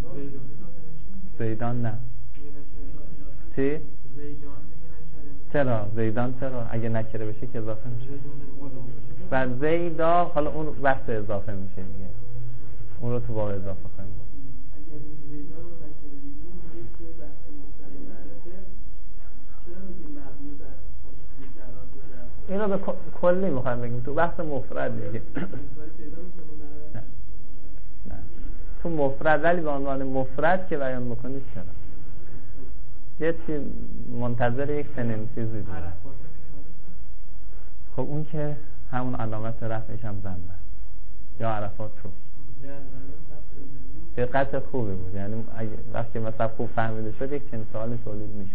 زیدان نه. چی؟ چرا؟ زیدان چرا؟ اگه نکره بشه که اضافه میشه. و زیدا حالا اون وقت اضافه میشه دیگه، اون رو تو باب اضافه خواهیم بود. این رو به کلی میخوایم بگیم، تو بحث مفرد میگیم. نه نه تو مفرد، ولی به عنوان مفرد که بیان میکنید چرا؟ یه چیز منتظر یک سنین چیزی داره. خب اون که همون علامت رفعش هم ضمه یا عرفات رو دقت خوبی بود، یعنی اگه وقتی مثلا خوب فهمیده شد یک چنین سوالی تولید میشه.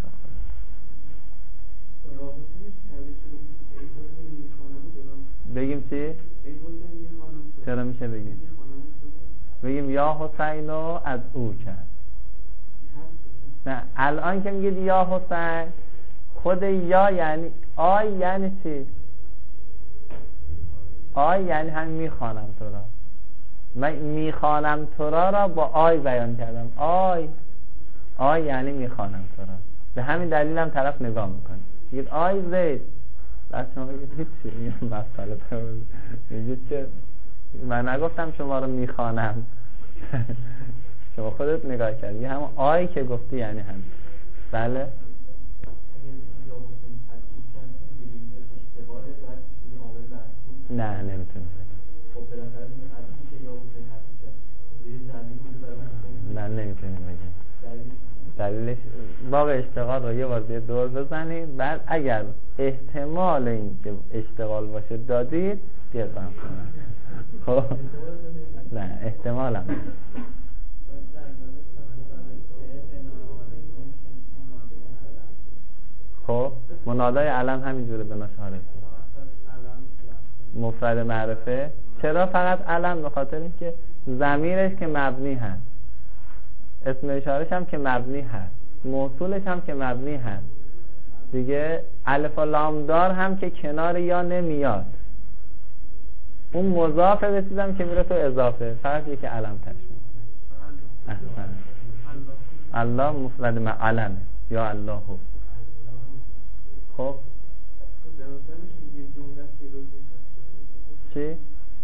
بگیم چی؟ چرا میشه بگیم؟ بگیم یا حسینو از او کرد. نه الان که میگید یا حسین، خود یا یعنی آی یعنی چی؟ آی یعنی هم میخوانم تو را. من میخوانم تو را را با آی بیان کردم. آی آی یعنی میخوانم تو را. به همین دلیل هم طرف نگاه میکنه میگید آی زید، بعد شما میگید هیچی، میگید مسئله تمام. میگید که من نگفتم شما رو میخوانم، شما خودت نگاه کردی، همون آی که گفتی یعنی هم. بله نه نمیتونی نه نمیتونی بگیم. دلیلش باب اشتغال رو یه بار دیگه دور بزنید، بعد اگر احتمال این که اشتغال باشه دادید بیاد برم کنم. خب نه احتمال هم خب منادای علم همینجوره به نشاره مفرد معرفه. چرا فقط علم؟ به خاطر اینکه ضمیرش که مبنی هست، اسم اشارهش هم که مبنی هست، موصولش هم که مبنی هست دیگه، الف و لام دار هم که کنار یا نمیاد، اون مضافه بسیدم که میره تو اضافه، فقط یکی علم تشمیل احسن. الله مفرد مع علمه یا الله. خب چی؟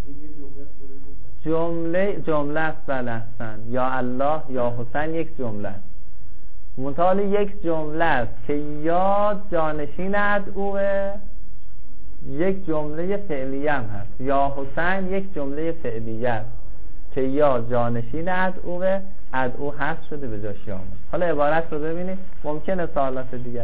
جمله جمله است. بله احسن. یا الله یا حسین یک جمله است. منتها یک جمله است که یا جانشین ادعوه، یک جمله فعلیه هم هست. یا حسین یک جمله فعلیه است که یا جانشین ادعوه، ادعو هست شده به جاش یا. حالا عبارت رو ببینید، ممکنه سوالات دیگر.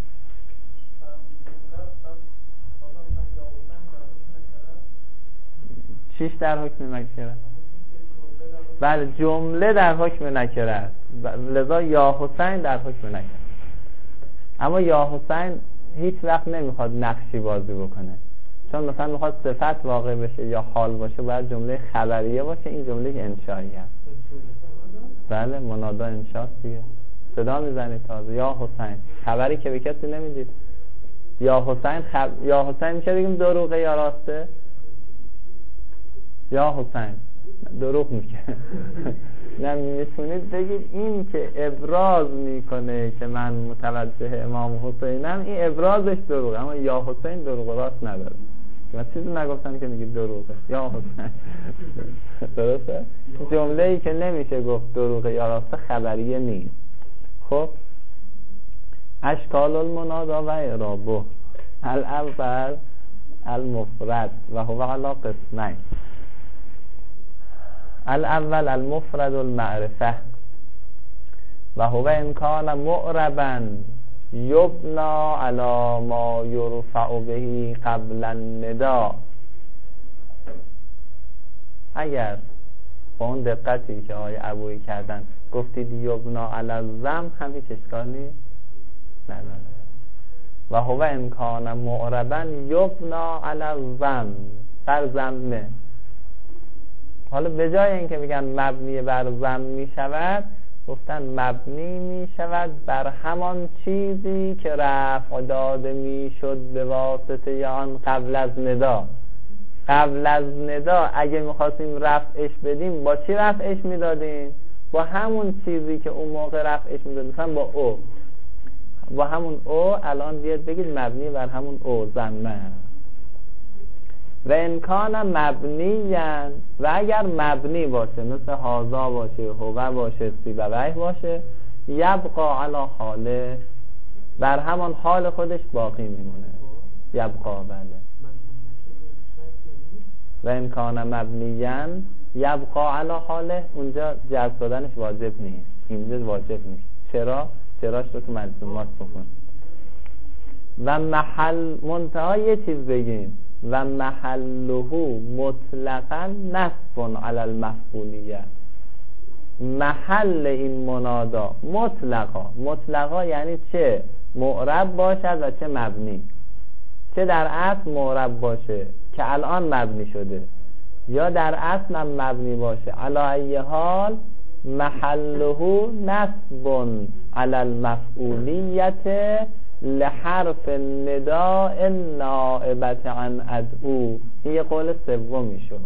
چیش در حکم نکره؟ بله جمله در حکم نکره است، لذا یا حسین در حکم نکره. اما یا حسین هیچ وقت نمیخواد نقشی بازی بکنه، چون مثلا میخواد صفت واقع بشه یا حال باشه باید جمله خبریه باشه. این جمله انشایی هست. بله منادا انشاست دیگه. صدا میزنید تازه یا حسین، خبری که به کسی نمیدید. یا حسین خب... یا حسین میشه بگیم دروغه یا راسته؟ یا حسین دروغ میگه. نه میتونید بگید این که ابراز میکنه که من متوجه امام حسینم، این ابرازش دروغه، اما یا حسین دروغ راست نداره. من چیزی نگفتم که میگید دروغه. یا حسین درسته؟ جمله ای که نمیشه گفت دروغه یا راسته خبریه نیست. خب اشکال المنادا و اعرابه. الاول المفرد و هو علی قسمین. الاول المفرد المعرفه و هو ان کان معربا یبنا علی ما یرفع به قبل النداء. اگر با اون دقتی که آقای ابویی کردن گفتید یبنا علی الضم، هم هیچ اشکالی نداره. و هو ان کان معربا یبنا علی الضم، بر ضمه. حالا به جای اینکه بگن مبنی بر ضم می شود، گفتن مبنی می شود بر همان چیزی که رفع داده می شد به واسطه آن قبل از ندا. قبل از ندا اگه می خواستیم رفعش بدیم با چی رفعش می دادیم؟ با همون چیزی که اون موقع رفعش می دادیم، مثلا با او. با همون او الان بیاد بگید مبنی بر همون او ضمه. و امکان مبنیاً، و اگر مبنی باشه مثل هازا باشه، هوه باشه، سیبویه باشه، یبقا علی حاله، بر همان حال خودش باقی میمونه. یبقا بله. و امکان مبنیاً یبقا علی حاله، اونجا جذب دادنش واجب نیست، اینجا واجب نیست. چرا؟ چراش رو تو ملزومات بکن. و محل منتها یه چیز بگیم، و محله مطلقا نصب علی المفعولیه. محل این منادا مطلقا، مطلقا یعنی چه معرب باشد و چه مبنی. چه در اصل معرب باشه که الان مبنی شده، یا در اصل هم مبنی باشه. علی ای حال محله نصب علی المفعولیه لحرف النداء نائبت عن ادعو. این یه قول سومی شد.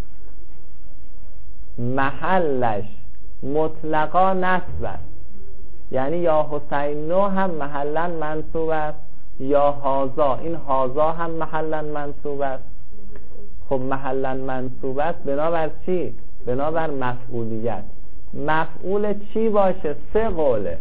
محلش مطلقا نصب است، یعنی یا حسینو هم محلا منصوب است، یا هازا، این هازا هم محلا منصوب است. خب محلا منصوب است بنابر چی؟ بنابر مفعولیت. مفعول چی باشه؟ سه قوله.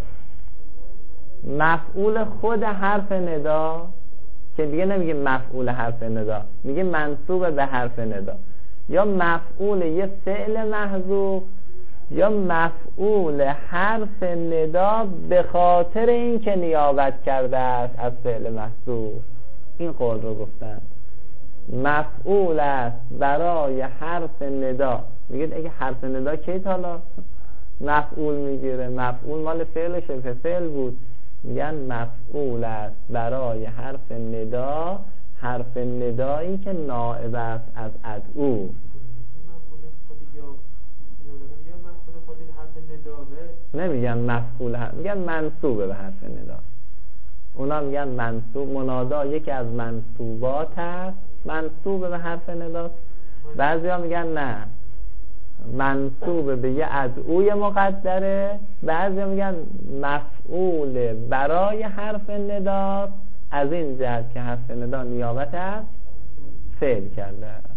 مفعول خود حرف ندا، که دیگه نمیگه مفعول حرف ندا، میگه منصوب به حرف ندا، یا مفعول یه فعل محذوف، یا مفعول حرف ندا به خاطر این که نیابت کرده است از فعل محذوف. این قول رو گفتن. مفعول است برای حرف ندا. میگه اگه حرف ندا کی حالا مفعول میگیره؟ مفعول مال فعل شبه فعل بود. میگن مفعول است برای حرف ندا، حرف ندایی که نائب است از ادعو. نمیگن مفعول، میگن منصوب به حرف ندا. اونا میگن منصوب، منادا یکی از منصوبات است، منصوب به حرف نداست. بعضیا میگن نه، منصوب به یه ادعوی مقدره. بعضی میگن مفعول برای حرف ندا، از این جهت که حرف ندا نیابت از فعل کرده.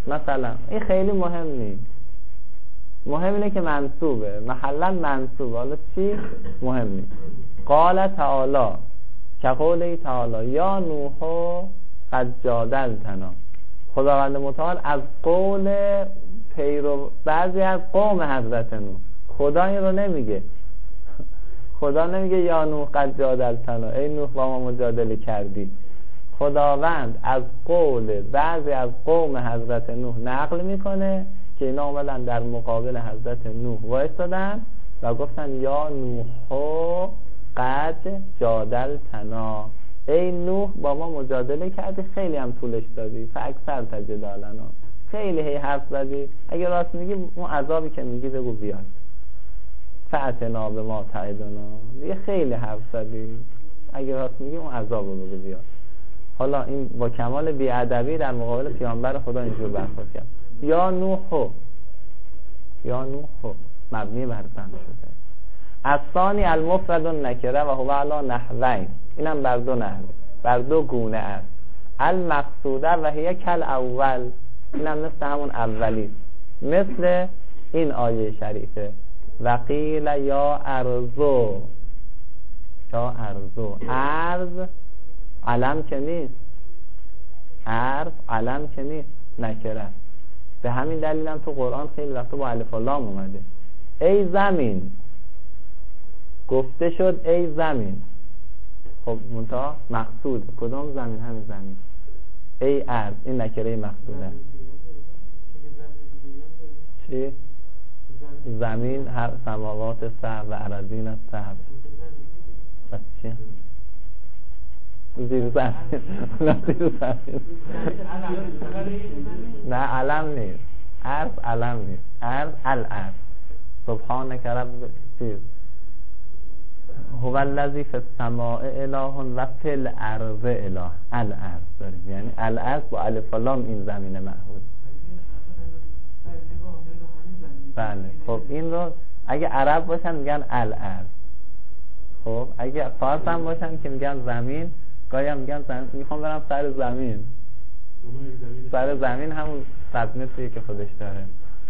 مثلا این خیلی مهم نیست، مهم اینه که منصوبه، محلا منصوبه. حالا چی؟ مهم نیست. قال تعالی که قوله تعالی یا نوح قد جادلتنا. خداوند متعال از قول پیرو بعضی از قوم حضرت نوح، خدا این رو نمیگه. خدا نمیگه یا نوح قد جادلتنا، ای نوح با ما مجادله کردی. خداوند از قول بعضی از قوم حضرت نوح نقل میکنه که اینا اومدن در مقابل حضرت نوح وایستادن و گفتن یا نوح قد جادلتنا، ای نوح با ما مجادله کردی، خیلی هم طولش دادی، فاکثر تجدالنا، خیلی هی حرف زدی، اگه راست میگی اون عذابی که میگی بگو بیاد، فأتنا به ما تعدنا، دیگه خیلی حرف زدی، اگه راست میگی اون عذابو بگو بیاد. حالا این با کمال بی‌ادبی در مقابل پیامبر خدا اینجور برخورد کرد. یا نوح، یا نوح مبنی بر ضم شده. الثانی المفرد النکره و هو علی نحوین، اینم بر دو نحوه، بر دو گونه است. المقصوده و هی کل اول، اینم مثل همون اولی، مثل این آیه شریفه وقیل یا ارزو، یا ارزو، ارز علم که نیست، ارز علم که نیست، نکره. به همین دلیل هم تو قرآن خیلی وقتا با الف و لام اومده. ای زمین، گفته شد ای زمین، خب منتها مقصود کدام زمین؟ همین زمین. ای ارض، این نکره مقصوده. چی؟ زمین هر سماوات سبع و اراضین السبع. پس چی؟ زیر زمین. نه زیر زمین. نه علم نیست، ارض علم نیست، ارض الارض. سبحانک رب چیز هو الذی فی السماء اله و فی الارض اله، الارض داریم، یعنی الارض با الف و لام این زمین معهود. بله خب این رو اگه عرب باشن میگن الارض، خب اگه فارس هم باشن که میگن زمین، گاهی هم میگن زمین، میخوام برم سر زمین. سر زمین همون صد متری که خودش داره.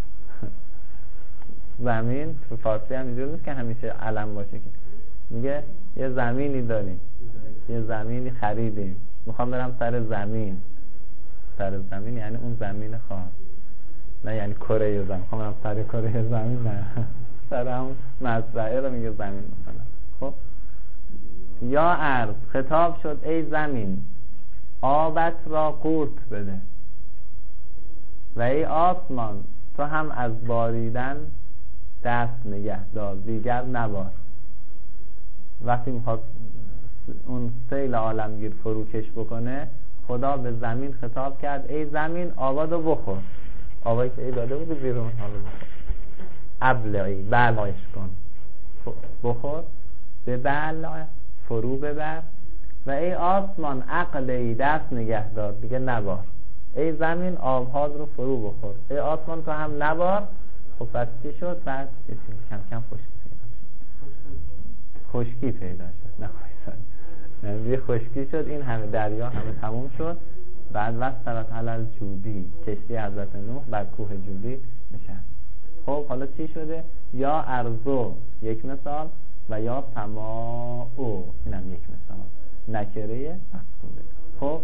زمین تو فارسی هم اینجور نیست که همیشه علم باشه، که میگه یه زمینی داریم، یه زمینی خریدیم، میخوام برم سر زمین. سر زمین یعنی اون زمین خاص، نه یعنی کره زمین، میخوام برم سر کره زمین، نه سر همون مزرعه رو میگه زمین مثلا. خب یا ارض، خطاب شد ای زمین آبت را قورت بده، و ای آسمان تو هم از باریدن دست نگه دار، دیگر نبار. وقتی میخواد اون سیل عالمگیر فروکش بکنه، خدا به زمین خطاب کرد ای زمین آبادو بخور، آبایی که ای داده بود بیرون، حالا بخور، ابلعی بلعش کن، بخور، به بلع فرو ببر. و ای آسمان عقلی دست نگه دار، دیگه نبار. ای زمین آبهاد رو فرو بخور، ای آسمان تو هم نبار. خب پس چی شد؟ بعد کم کم خشکی پیدا شد، خشکی پیدا شد، نه خشکی خشکی شد، این همه دریا همه تموم شد. بعد وصلت علی جودی، کشتی حضرت نوح بر کوه جودی نشست. خب حالا چی شده؟ یا ارزو یک مثال و یا سماء، اینم یک مثال، نکره مقصوده. خب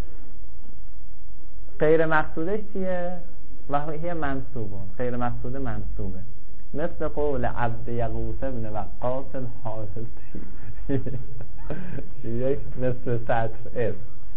غیر مقصودش چیه؟ و هی منصوبه، غیر مقصوده منصوبه، مثل قول عبد یغوث ابن وقاص الحارثی، یک مثل سطر اس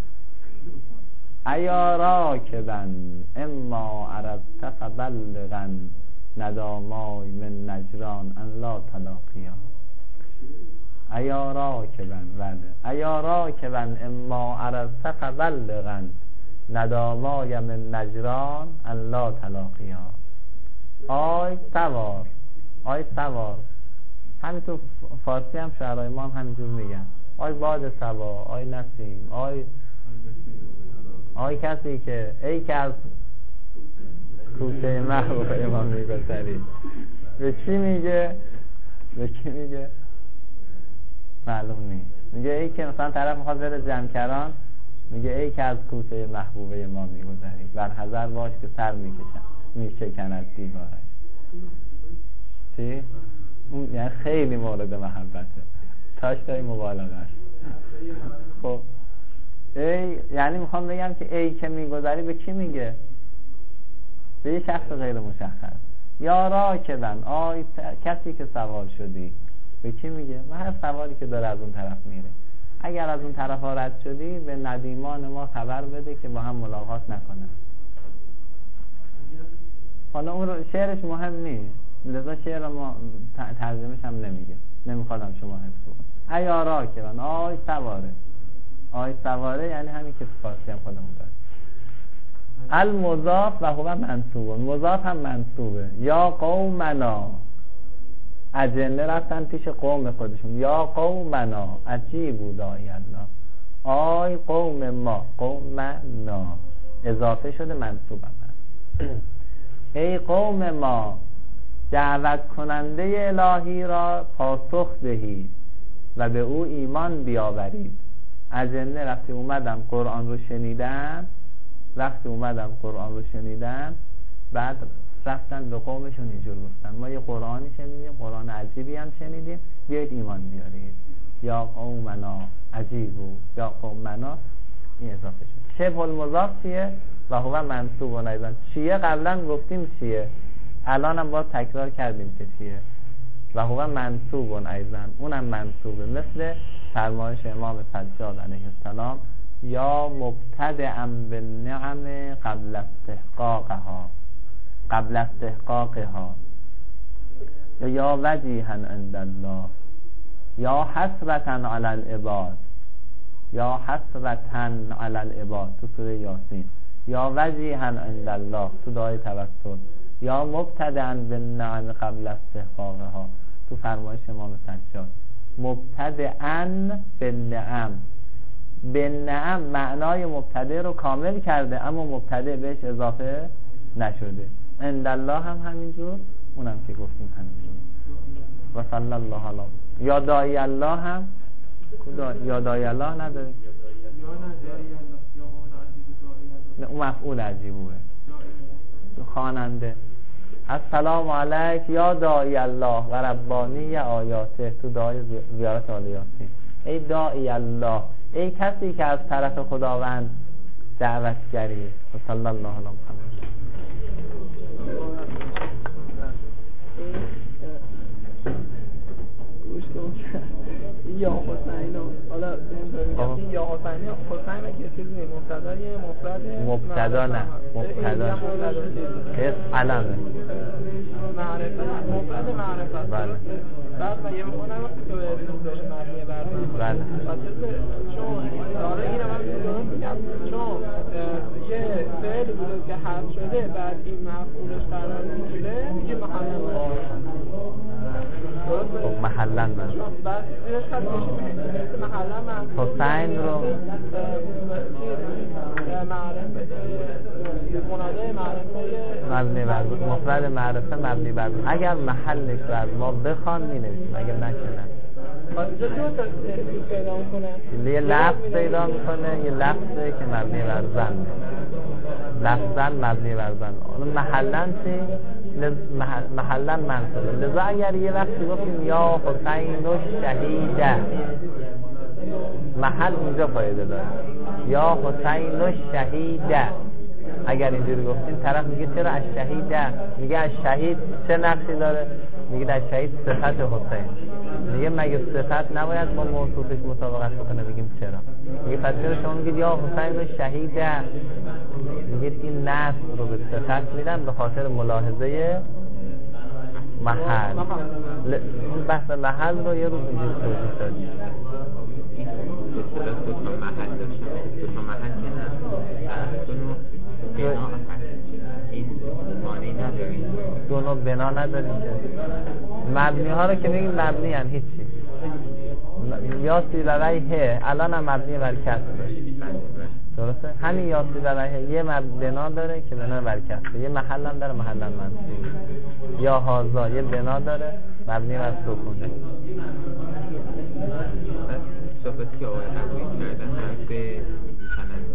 ایا راکبن اما عرضت فبلغن ندامای من نجران ان لا تلاقیا. ایا راکبن وده ایا راکبن اما عرضت فبلغن ندامای من نجران ان لا تلاقیا. آی سوار، آی سوار، همین تو فارسی هم شعرهای ما هم همینجور میگن، آی باد سوار، آی نسیم، آی آی کسی که ای که از کوچه محبوب امام میگذری. به چی میگه؟ به کی میگه؟ معلوم نیست. میگه ای که مثلا طرف میخواد بره جمکران، میگه ای که از کوچه محبوبه ما میگذری، بر حذر باش که سر میکشم میشکند دیوارش. چی؟ اون یعنی خیلی مورد محبته، تاش داری مبالغه است. خب ای یعنی میخوام بگم که ای که میگذری به کی میگه؟ به یه شخص غیر مشخص. یا راکبن، آی کسی که سوار شدی، به کی میگه؟ به هر سواری که داره از اون طرف میره. اگر از اون طرف رد شدی به ندیمان ما خبر بده که با هم ملاقات نکنن. حالا اون شعرش مهم نیست، لذا شعر ما ترجمهش هم نمیگه، نمیخوادم شما حفظ کنید. ایا راکبن، آی سواره. آی سواره یعنی همین که فارسی هم خودمون داریم. المضاف و هو منصوب، مضاف هم منصوبه. یا قومنا، اجنه رفتن پیش قوم خودشون. یا قومنا عجیبوا داعی الله، آی قوم ما، قومنا اضافه شده منصوب هم هست. ای قوم ما، دعوت کننده الهی را پاسخ دهید و به او ایمان بیاورید. اجنه رفتی اومدم قرآن رو شنیدن، وقتی اومدم قرآن رو شنیدن بعد رفتن به قومشون اینجور گفتن ما یه قرآنی شنیدیم، قرآن عجیبی هم شنیدیم، بیایید ایمان بیارید. یا قومنا عجیبو، یا قومنا این اضافه شد. شبه المضاف چیه؟ و هو منصوب و نیزن. چیه قبلا گفتیم چیه، الان هم باز تکرار کردیم که چیه. و هو منصوب و نیزن، اونم منصوبه، مثل فرمایش امام سجاد علیه السلام یا مبتدعا بالنعم قبل استحقاقها، قبل استحقاقها، یا وجیها عند الله، یا حسرتا علی العباد، یا حسرتا علی العباد تو سوره یاسین، یا وجیها عند الله تو دعای توسل، یا مبتدعا بالنعم قبل استحقاقها تو فرمایش امام سجاد. مبتدعا بالنعم، بالنعم معنای مبتدع رو کامل کرده اما مبتدع بهش اضافه نشده. عند الله هم همینجور، اونم که گفتیم همینجور. و صلی الله علیه. یا داعی الله هم یا داعی الله نداره، اون مفعول عجیبوه، خواننده. السلام علیک یا داعی الله و ربانی آیاته تو دعای زیارت آل یاسین. ای داعی الله، ای کسی که از طرف خداوند دعوتگری. و صلی الله علیه محمد. گوش کن یا حسین، حالا یا حسین، حسین که چیزی مبتدای مفرد، مبتدا نه مبتدا اسم علمه معرفت، مفرد معرفت. بله. بعد من یه میکنم وقتی که روزش مبنی بر بله. چون داره این هم درست میگم، چون یه فعل بوده که حذف شده بعد این مفعولش قرار میگیره میگه محلن خب محلن من بعد اینش خط میشه محلن من حسین رو معرفه مناده معرفه مبنی بر مفرد معرفه مبنی بر اگر محلش رو از ما بخوان می نویسیم، اگر نکنن یه لفظ پیدا میکنه، یه لفظه که مبنی بر زن، لفظن مبنی بر زن. محلن چی؟ محلن منصوبه. لذا اگر یه وقتی گفتیم یا حسین و شهیده، محل اینجا فایده داره. یا حسین و شهیده، اگر اینجوری گفتیم طرف میگه چرا از شهیده؟ میگه از شهید چه نقشی داره؟ میگه از شهید صفت حسین. میگه مگه صفت نباید با موصوفش مطابقت بکنه؟ بگیم چرا؟ میگه پس چرا شما میگید یا حسین و شهیده؟ میگید این نصب رو به صفت میدن به خاطر ملاحظه محل. اون بحث محل رو یه روز اینجوری توضیح دادیم. این اصطلاح دو تا محل داشتن، دو تا محل که نه بنا این معنی نداریم، دو نوع بنا نداریم که مبنی ها رو که میگیم مبنی هن هیچی. یا سیبویه الان هم مبنی بر کسر، درسته؟ همین یا سیبویه یه بنا داره که بنا بر کسر، یه محل هم داره محل هم منصوب. یا هازا یه بنا داره مبنی بر سکونه. صحبتی که آقای قبولی کردن حرف سند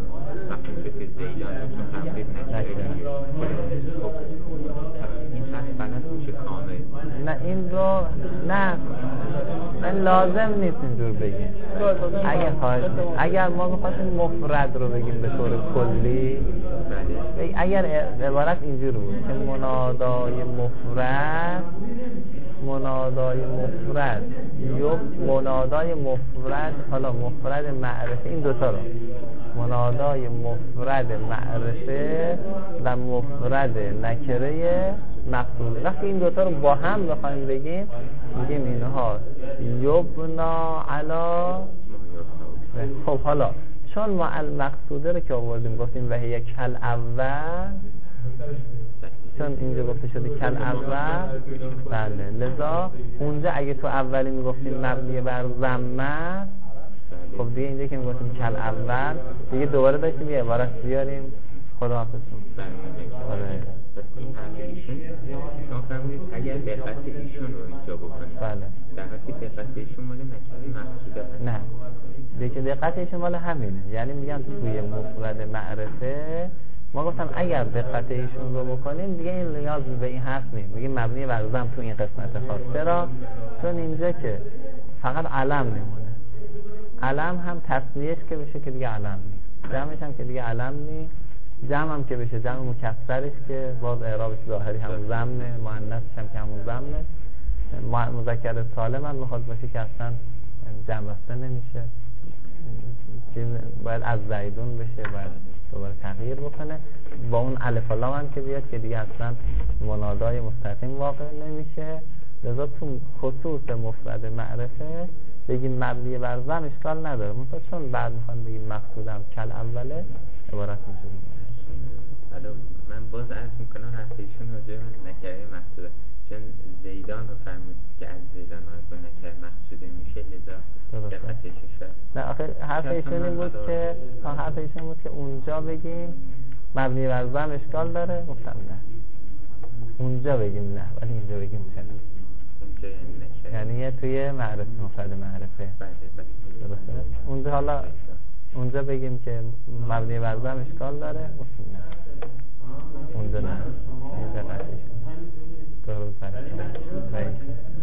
نه این رو نه من لازم نیست اینجور بگیم. اگر خواهد اگر ما می‌خواستیم مفرد رو بگیم به طور کلی، اگر عبارت اینجور بود که منادای مفرد منادای مفرد یا منادای مفرد، حالا مفرد معرفه، این دوتا رو منادای مفرد معرفه و مفرد نکره مقصود، وقتی این دوتا رو با هم بخوایم بگیم میگیم اینها یبنا علا. خب حالا چون ما المقصوده رو که آوردیم گفتیم و هی کل اول، چون اینجا گفته شده کل اول، بله، لذا اونجا اگه تو اولی میگفتیم مبنی بر ضمه، خب دیگه اینجا که میگفتیم کل اول دیگه دوباره داشتیم یه عبارت بیاریم. خداحافظتون. آره. شما فرمودید اگر دقت ایشون رو اینجا بکنید، بله، دقت دقت ایشون مال نکره مقصوده. نه دیگه دقت ایشون مال همینه، یعنی میگم توی مفرد معرفه ما گفتم اگر دقت ایشون رو بکنیم دیگه این نیاز به این حرف نیست، میگیم مبنی بر ضم تو این قسمت خاص. چرا؟ چون اینجا که فقط علم میمونه، علم هم تصنیهش که بشه که دیگه علم نیست، جمعش هم که دیگه علم نیست، جمع هم که بشه جمع مکسرش که باز اعرابش ظاهری همون ضمه، مؤنثش هم که همون ضمه، مذکر سالم هم میخواد باشه که اصلا جمع بسته نمیشه، باید از زیدون بشه، باید دوباره تغییر بکنه، با اون الف و لام هم که بیاد که دیگه اصلا منادای مستقیم واقع نمیشه. لذا تو خصوص مفرد معرفه بگیم مبنی بر ضم اشکال نداره، مثلا چون بعد میخوان بگیم مقصودم کل اوله عبارت میشه. حالا من باز عرض میکنم حرفیشون راجع به نکره مقصوده، چون زیدان رو فرمود که از زیدان به نکره مقصوده میشه، لذا دقتشون شد. نه آخه حرف ایشون این بود که حرف ایشون بود که اونجا بگیم مبنی بر ضم اشکال داره، گفتم نه اونجا بگیم نه، ولی اینجا بگیم چرا. اونجا یعنی نکره، یعنی یه توی معرفه مفرد معرفه. بله بله درسته. اونجا حالا اونجا بگیم که مبنی بر ضم اشکال داره، گفتم نه اونجا نه، اینجا قطعش درست باید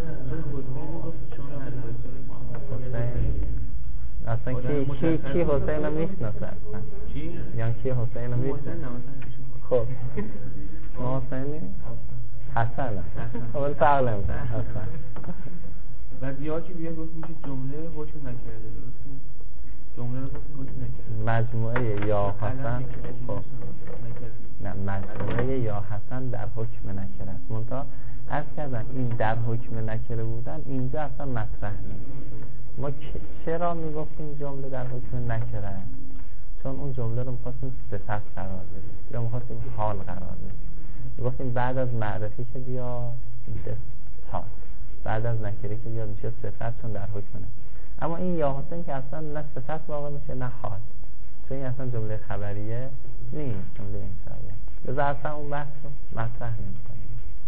اصلا کی کی کی حسین رو میشناسه اصلا چی؟ یعنی کی حسین رو میشناسه؟ خب ما حسینی؟ حسن اول فرق نمیکنه حسن. بعد یا که بیا گفت میشه جمله حکم نکرده، درست نیست؟ جمله رو گفت حکم نکرده، مجموعه یا حسن. خب نه، مجموعه یا حسن در حکم نکره است. منتها عرض کردن این در حکم نکره بودن اینجا اصلا مطرح نیست. ما چرا میگفتیم جمله در حکم نکره است؟ چون اون جمله رو میخواستیم صفت قرار بدیم یا میخواستیم حال قرار بدیم. میگفتیم بعد از معرفی که بیا میشه حال، بعد از نکره که بیا میشه صفت، چون در حکم نکره. اما این یا حسن که اصلا نه صفت واقع میشه نه حال، چون این اصلا جمله خبریه نیست، جمله انشائیه. لذا اصلا اون بحث رو مطرح نمی‌کنیم.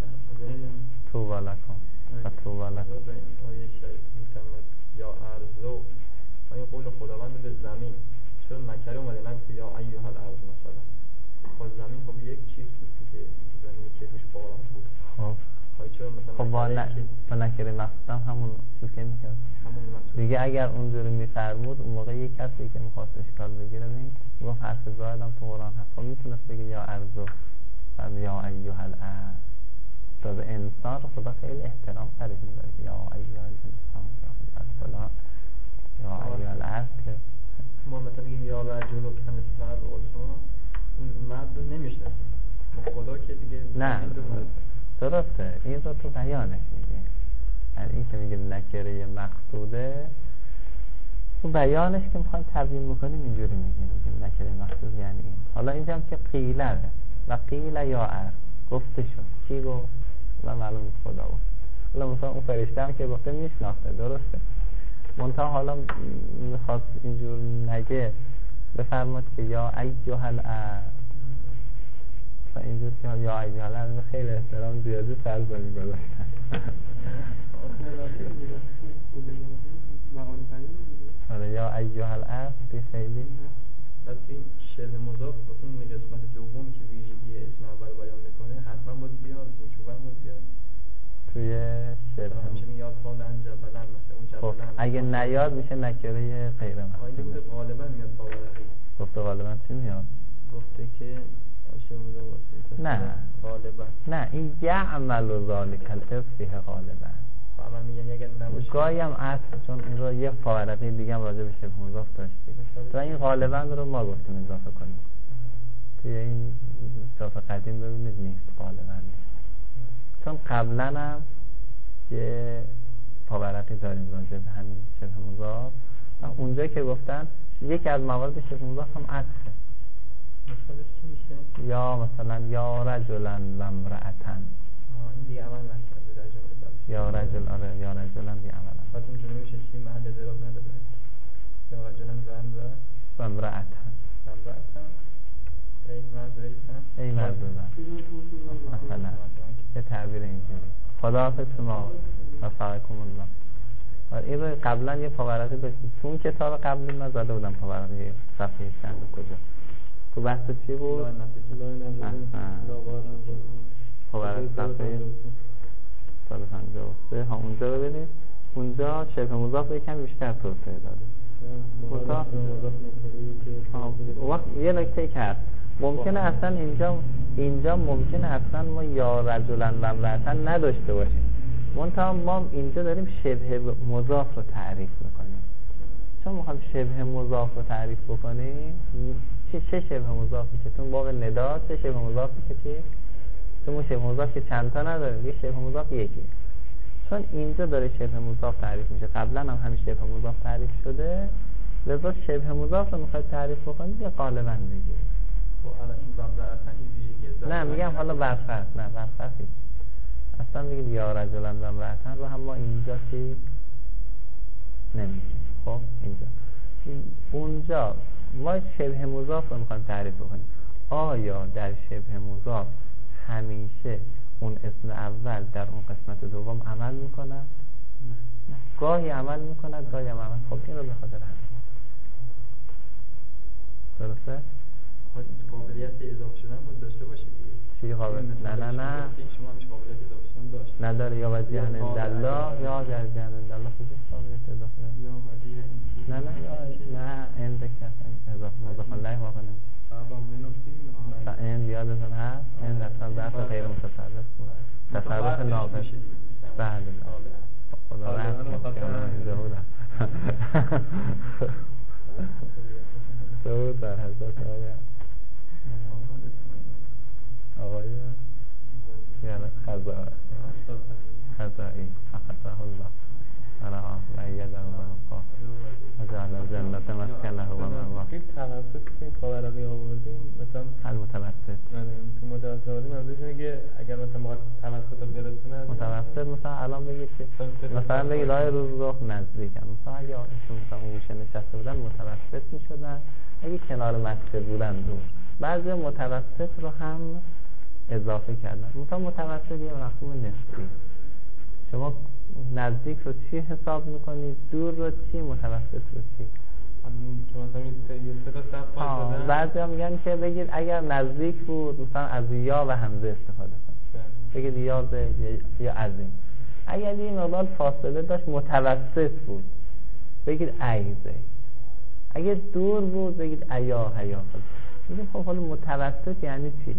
توبا لکم و توبا لکم. آیه شریف می‌فرماید یا ارزو، آیه قول خداوند به زمین، چون نکره اومده نگفت یا ایها الارض مثلا. خب زمین خب یک چیز بود که زمینی که روش باران بود. خب خب با, ن... با نکره مقصودم همون چیز که میکرد دیگه. اگر اونجوری میفرمود اون موقع یک کسی که میخواست اشکال بگیره میگفت حرف زایدم تو قرآن هست، خب میتونست بگه یا ارزو و یا ایها الارض. تا به انسان رو خدا خیلی احترام قرار میداره که یا ایها الانسان فلان یا ایها الارض، که ما مثلا میگیم یا رجل و کم سر و اصلا اون مرد رو نمیشناسیم، خدا که دیگه نه درسته، این رو تو بیانش میگه. یعنی این که میگه نکره مقصوده، تو بیانش که میخوایم تبیین بکنیم اینجوری میگیم، میگیم نکره مقصود یعنی این. حالا اینجا هم که قیله و قیله یا عرض گفته شد، کی گفت؟ و معلوم خدا بود. حالا مثلا اون فرشته هم که گفته میشناخته، درسته. منتها حالا میخواست اینجور نگه بفرماد که یا ایها الارض، اینجور که یا ایها الارض خیلی احترام زیادی فرض می‌گذاشتن. آره یا ایها الارض بی خیلی. از این شبه مضاف اون قسمت دوم که ویژگی اسم اول بیان میکنه حتما باید بیاد، وجوبا باید بیاد. توی شبه میشه میاد فالن جبلن مثلا اون خب جبلن اگه نیاد میشه نکره غیر آیده بوده مفهوم. غالبا میاد فاورقی گفته غالبا چی میاد؟ گفته که باشه بوده واسه نه. غالبا نه این یعمل و ذالک الافیه غالبا فعلا میگن اگر نباشه گاهی هم اصل، چون این رو یه فارقی دیگه هم راجع به شبه مضاف داشتیم و این غالبا رو ما گفتیم اضافه کنیم. توی این صاف قدیم ببینید نیست، غالبا نیست، چون قبلا هم یه فاورقی داریم راجع به همین شبه مضاف و اونجا که گفتن یکی از موارد شبه مضاف هم عطفه. مثلا چی میشه؟ یا مثلا یا رجلا و امرأتن، این دیگه عمل نکرده در جمله بعد یا رجل، آره یا رجلا دی عملا بعد اون جمله میشه چی؟ محل اضراب نداره یا رجلا و امرأ و امرأتن و امرأتن ای مرد ریسن ای مرد و زن مثلا یه تعبیر اینجوری. خداحافظ شما و فقکم الله. این رو قبلا یه پاورقی داشتیم تو اون کتاب قبلی من زده بودم پاورقی صفحه چند کجا تو بحث چی بود؟ پاورقی صفحه سال پنجاه و سه ها اونجا ببینید، اونجا شبه مضاف رو کمی بیشتر توسعه داده. مضاف وقت یه نکته که هست ممکنه اصلا اینجا اینجا ممکنه اصلا ما یا رجلا و امرأتن نداشته باشیم، منتها ما اینجا داریم شبه مضاف رو تعریف میکنیم. چون میخوایم شبه مضاف رو تعریف بکنیم چه چه شبه مضافی که تو باب ندا، چه شبه مضافی که چی تو شبه مضاف که چند تا نداره، یه شبه مضاف یکی. چون اینجا داره شبه مضاف تعریف میشه، قبلا هم همین شبه مضاف تعریف شده، لذا شبه مضاف رو میخواید تعریف بکنید یه غالبا بگیرید. خب الان این بمرأتن این ویژگی نه میگم حالا برفرض، نه برفرض هیچ اصلا بگید یا رجلا و امرأتن رو هم ما اینجا چی نمیگیم. خب اینجا اونجا ما شبه مضاف رو میخوایم تعریف بکنیم. آیا در شبه مضاف همیشه اون اسم اول در اون قسمت دوم عمل میکند؟ نه. گاهی عمل میکند گاهی هم عمل. خب این رو به خاطر همین درسته؟ قابلیت اضافه شدن بود داشته باشه دیگه. چی قابل؟ نه نه نه شما همیشه قابلیت اضافه شدن داشت نداره. یا وجیه اندالله یا جرجه اندالله کجاست قابلیت اضافه شدن؟ یا وجیه نه نه یا نه این دکتر اضافه مضاف الیه واقع نمیشه. این یادتون هست این در ظرف غیر متصرف بود، تصرف ناقص. بله خدا رحم کنه که من اینجا بودم. درود بر حضرت آقای آقای یعنی خزائی خزائی حفظه الله ورعاه و ایده و وفاه و جعل جنت مسکنه و مأواه. این توسط که این خاورقی آوردیم مثلا حل متوسط تو متوسط آوردیم منظورش اینه که اگر مثلا بخواد توسط رو برسونه متوسط مثلا الان بگید که مثلا بگید آقای روزگاه نزدیک هم مثلا اگه آقایشون مثلا اون گوشه نشسته بودن متوسط می شدن، اگه کنار مسجد بودن دور. بعضی متوسط رو هم اضافه کردن. مثلا متوسط یه مفهوم نسبی، شما نزدیک رو چی حساب میکنید، دور رو چی، متوسط رو چی. که مثلا یه سه تا صف پاس دادن. بعضی ها میگن که بگید اگر نزدیک بود مثلا از یا و همزه استفاده کنید، بگید یا زید یا عظیم. اگر این مقدار فاصله داشت متوسط بود بگید ای زید. اگر دور بود بگید ایا حیا. میگم خب حالا متوسط یعنی چی؟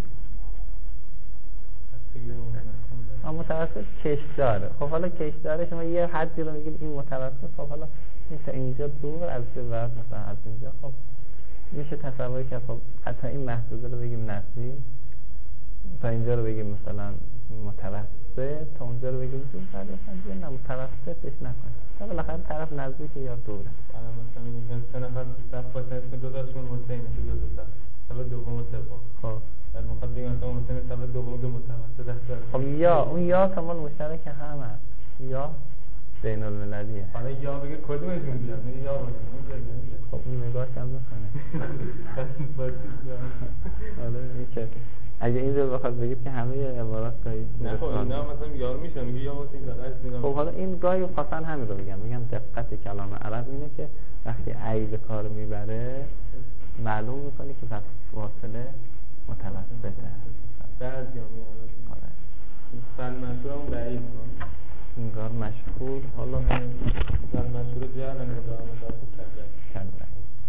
متوسط کش داره. خب حالا کش داره شما یه حدی رو میگید این متوسط. خب حالا این تا اینجا دور از این ورد مثلا از اینجا خب میشه تصور کرد خب حتی این محدوده رو بگیم نزدیک، تا اینجا رو بگیم مثلا متوسط، تا اونجا رو بگیم دور. بعد مثلا نه متوسطش نکنید تا بالاخره طرف نزدیک یا دوره. الان مثلا میگن سه نفر صف پاس اسم دو تاشون حسینه تو دو تا صف صف دوم و سوم. خب بعد میخواد بگم مثلا حسین صف دوم دو متوسط است. خب یا اون یا کمال مشترک هم هست، یا بین المللیه. حالا یا بگه کدومشون بیاد؟ میگه یا باشه اون بیاد. خب اون نگاهش هم میکنه. حالا اینکه اگه این رو بخواد بگید که همه عبارات گاهی نه خب اینا مثلا یارو میشه میگه یا حسین داداش میگم. خب حالا این گاهی خاصا همین رو میگم. میگم دقت کلام عرب اینه که وقتی ای به کار میبره معلوم میکنه که فاصله متوسطه. بعضی هم میاد. زن منصور همون بعید انگار مشهور حالا زن منصور جهل هم نگاه مدافع کرده کرده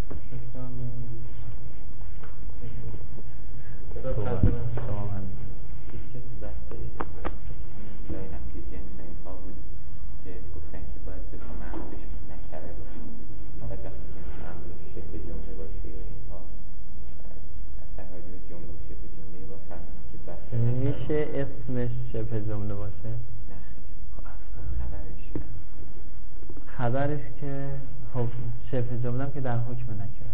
شما هم که تو بحث لای نفتی جنس این ها بود که گفتن که باید به معمولش نکره باشه و وقتی که معمولش شبه جمله باشه این ها اصلا راجع به جمله و شبه جمله با فرمید که بحث میشه اسمش شبه جمله باشه؟ نه خبرش خبرش که خب شبه جمله هم که در حکم نکره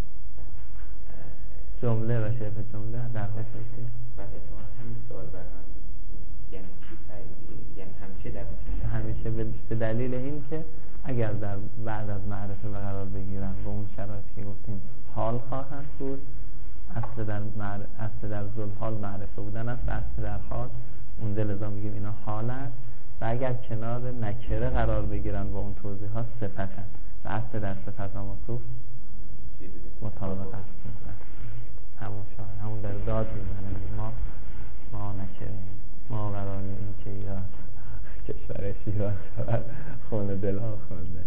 جمله و شبه جمله در حکم چیه؟ بعد اتفاقا همین سوال برمند یعنی چی فرقی؟ یعنی همیشه در حکم همیشه به دلیل این که اگر در بعد از معرفه و قرار بگیرن با اون شرایطی که گفتیم حال خواهند بود اصل در معر... اصل در ذوالحال معرفه بودن است، اصل در حال اون لذا میگیم اینا حال است و اگر کنار نکره قرار بگیرن با اون توضیحات صفت هست و اصل در صفت و موصوف مطابقت است. همون شاید همون در داد میزنه ما ما نکریم ما قرار این که ایران کشور شیراز شود خونه دل ها خونده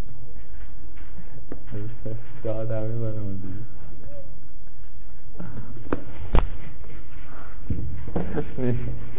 داد هم میبانه اون دیگه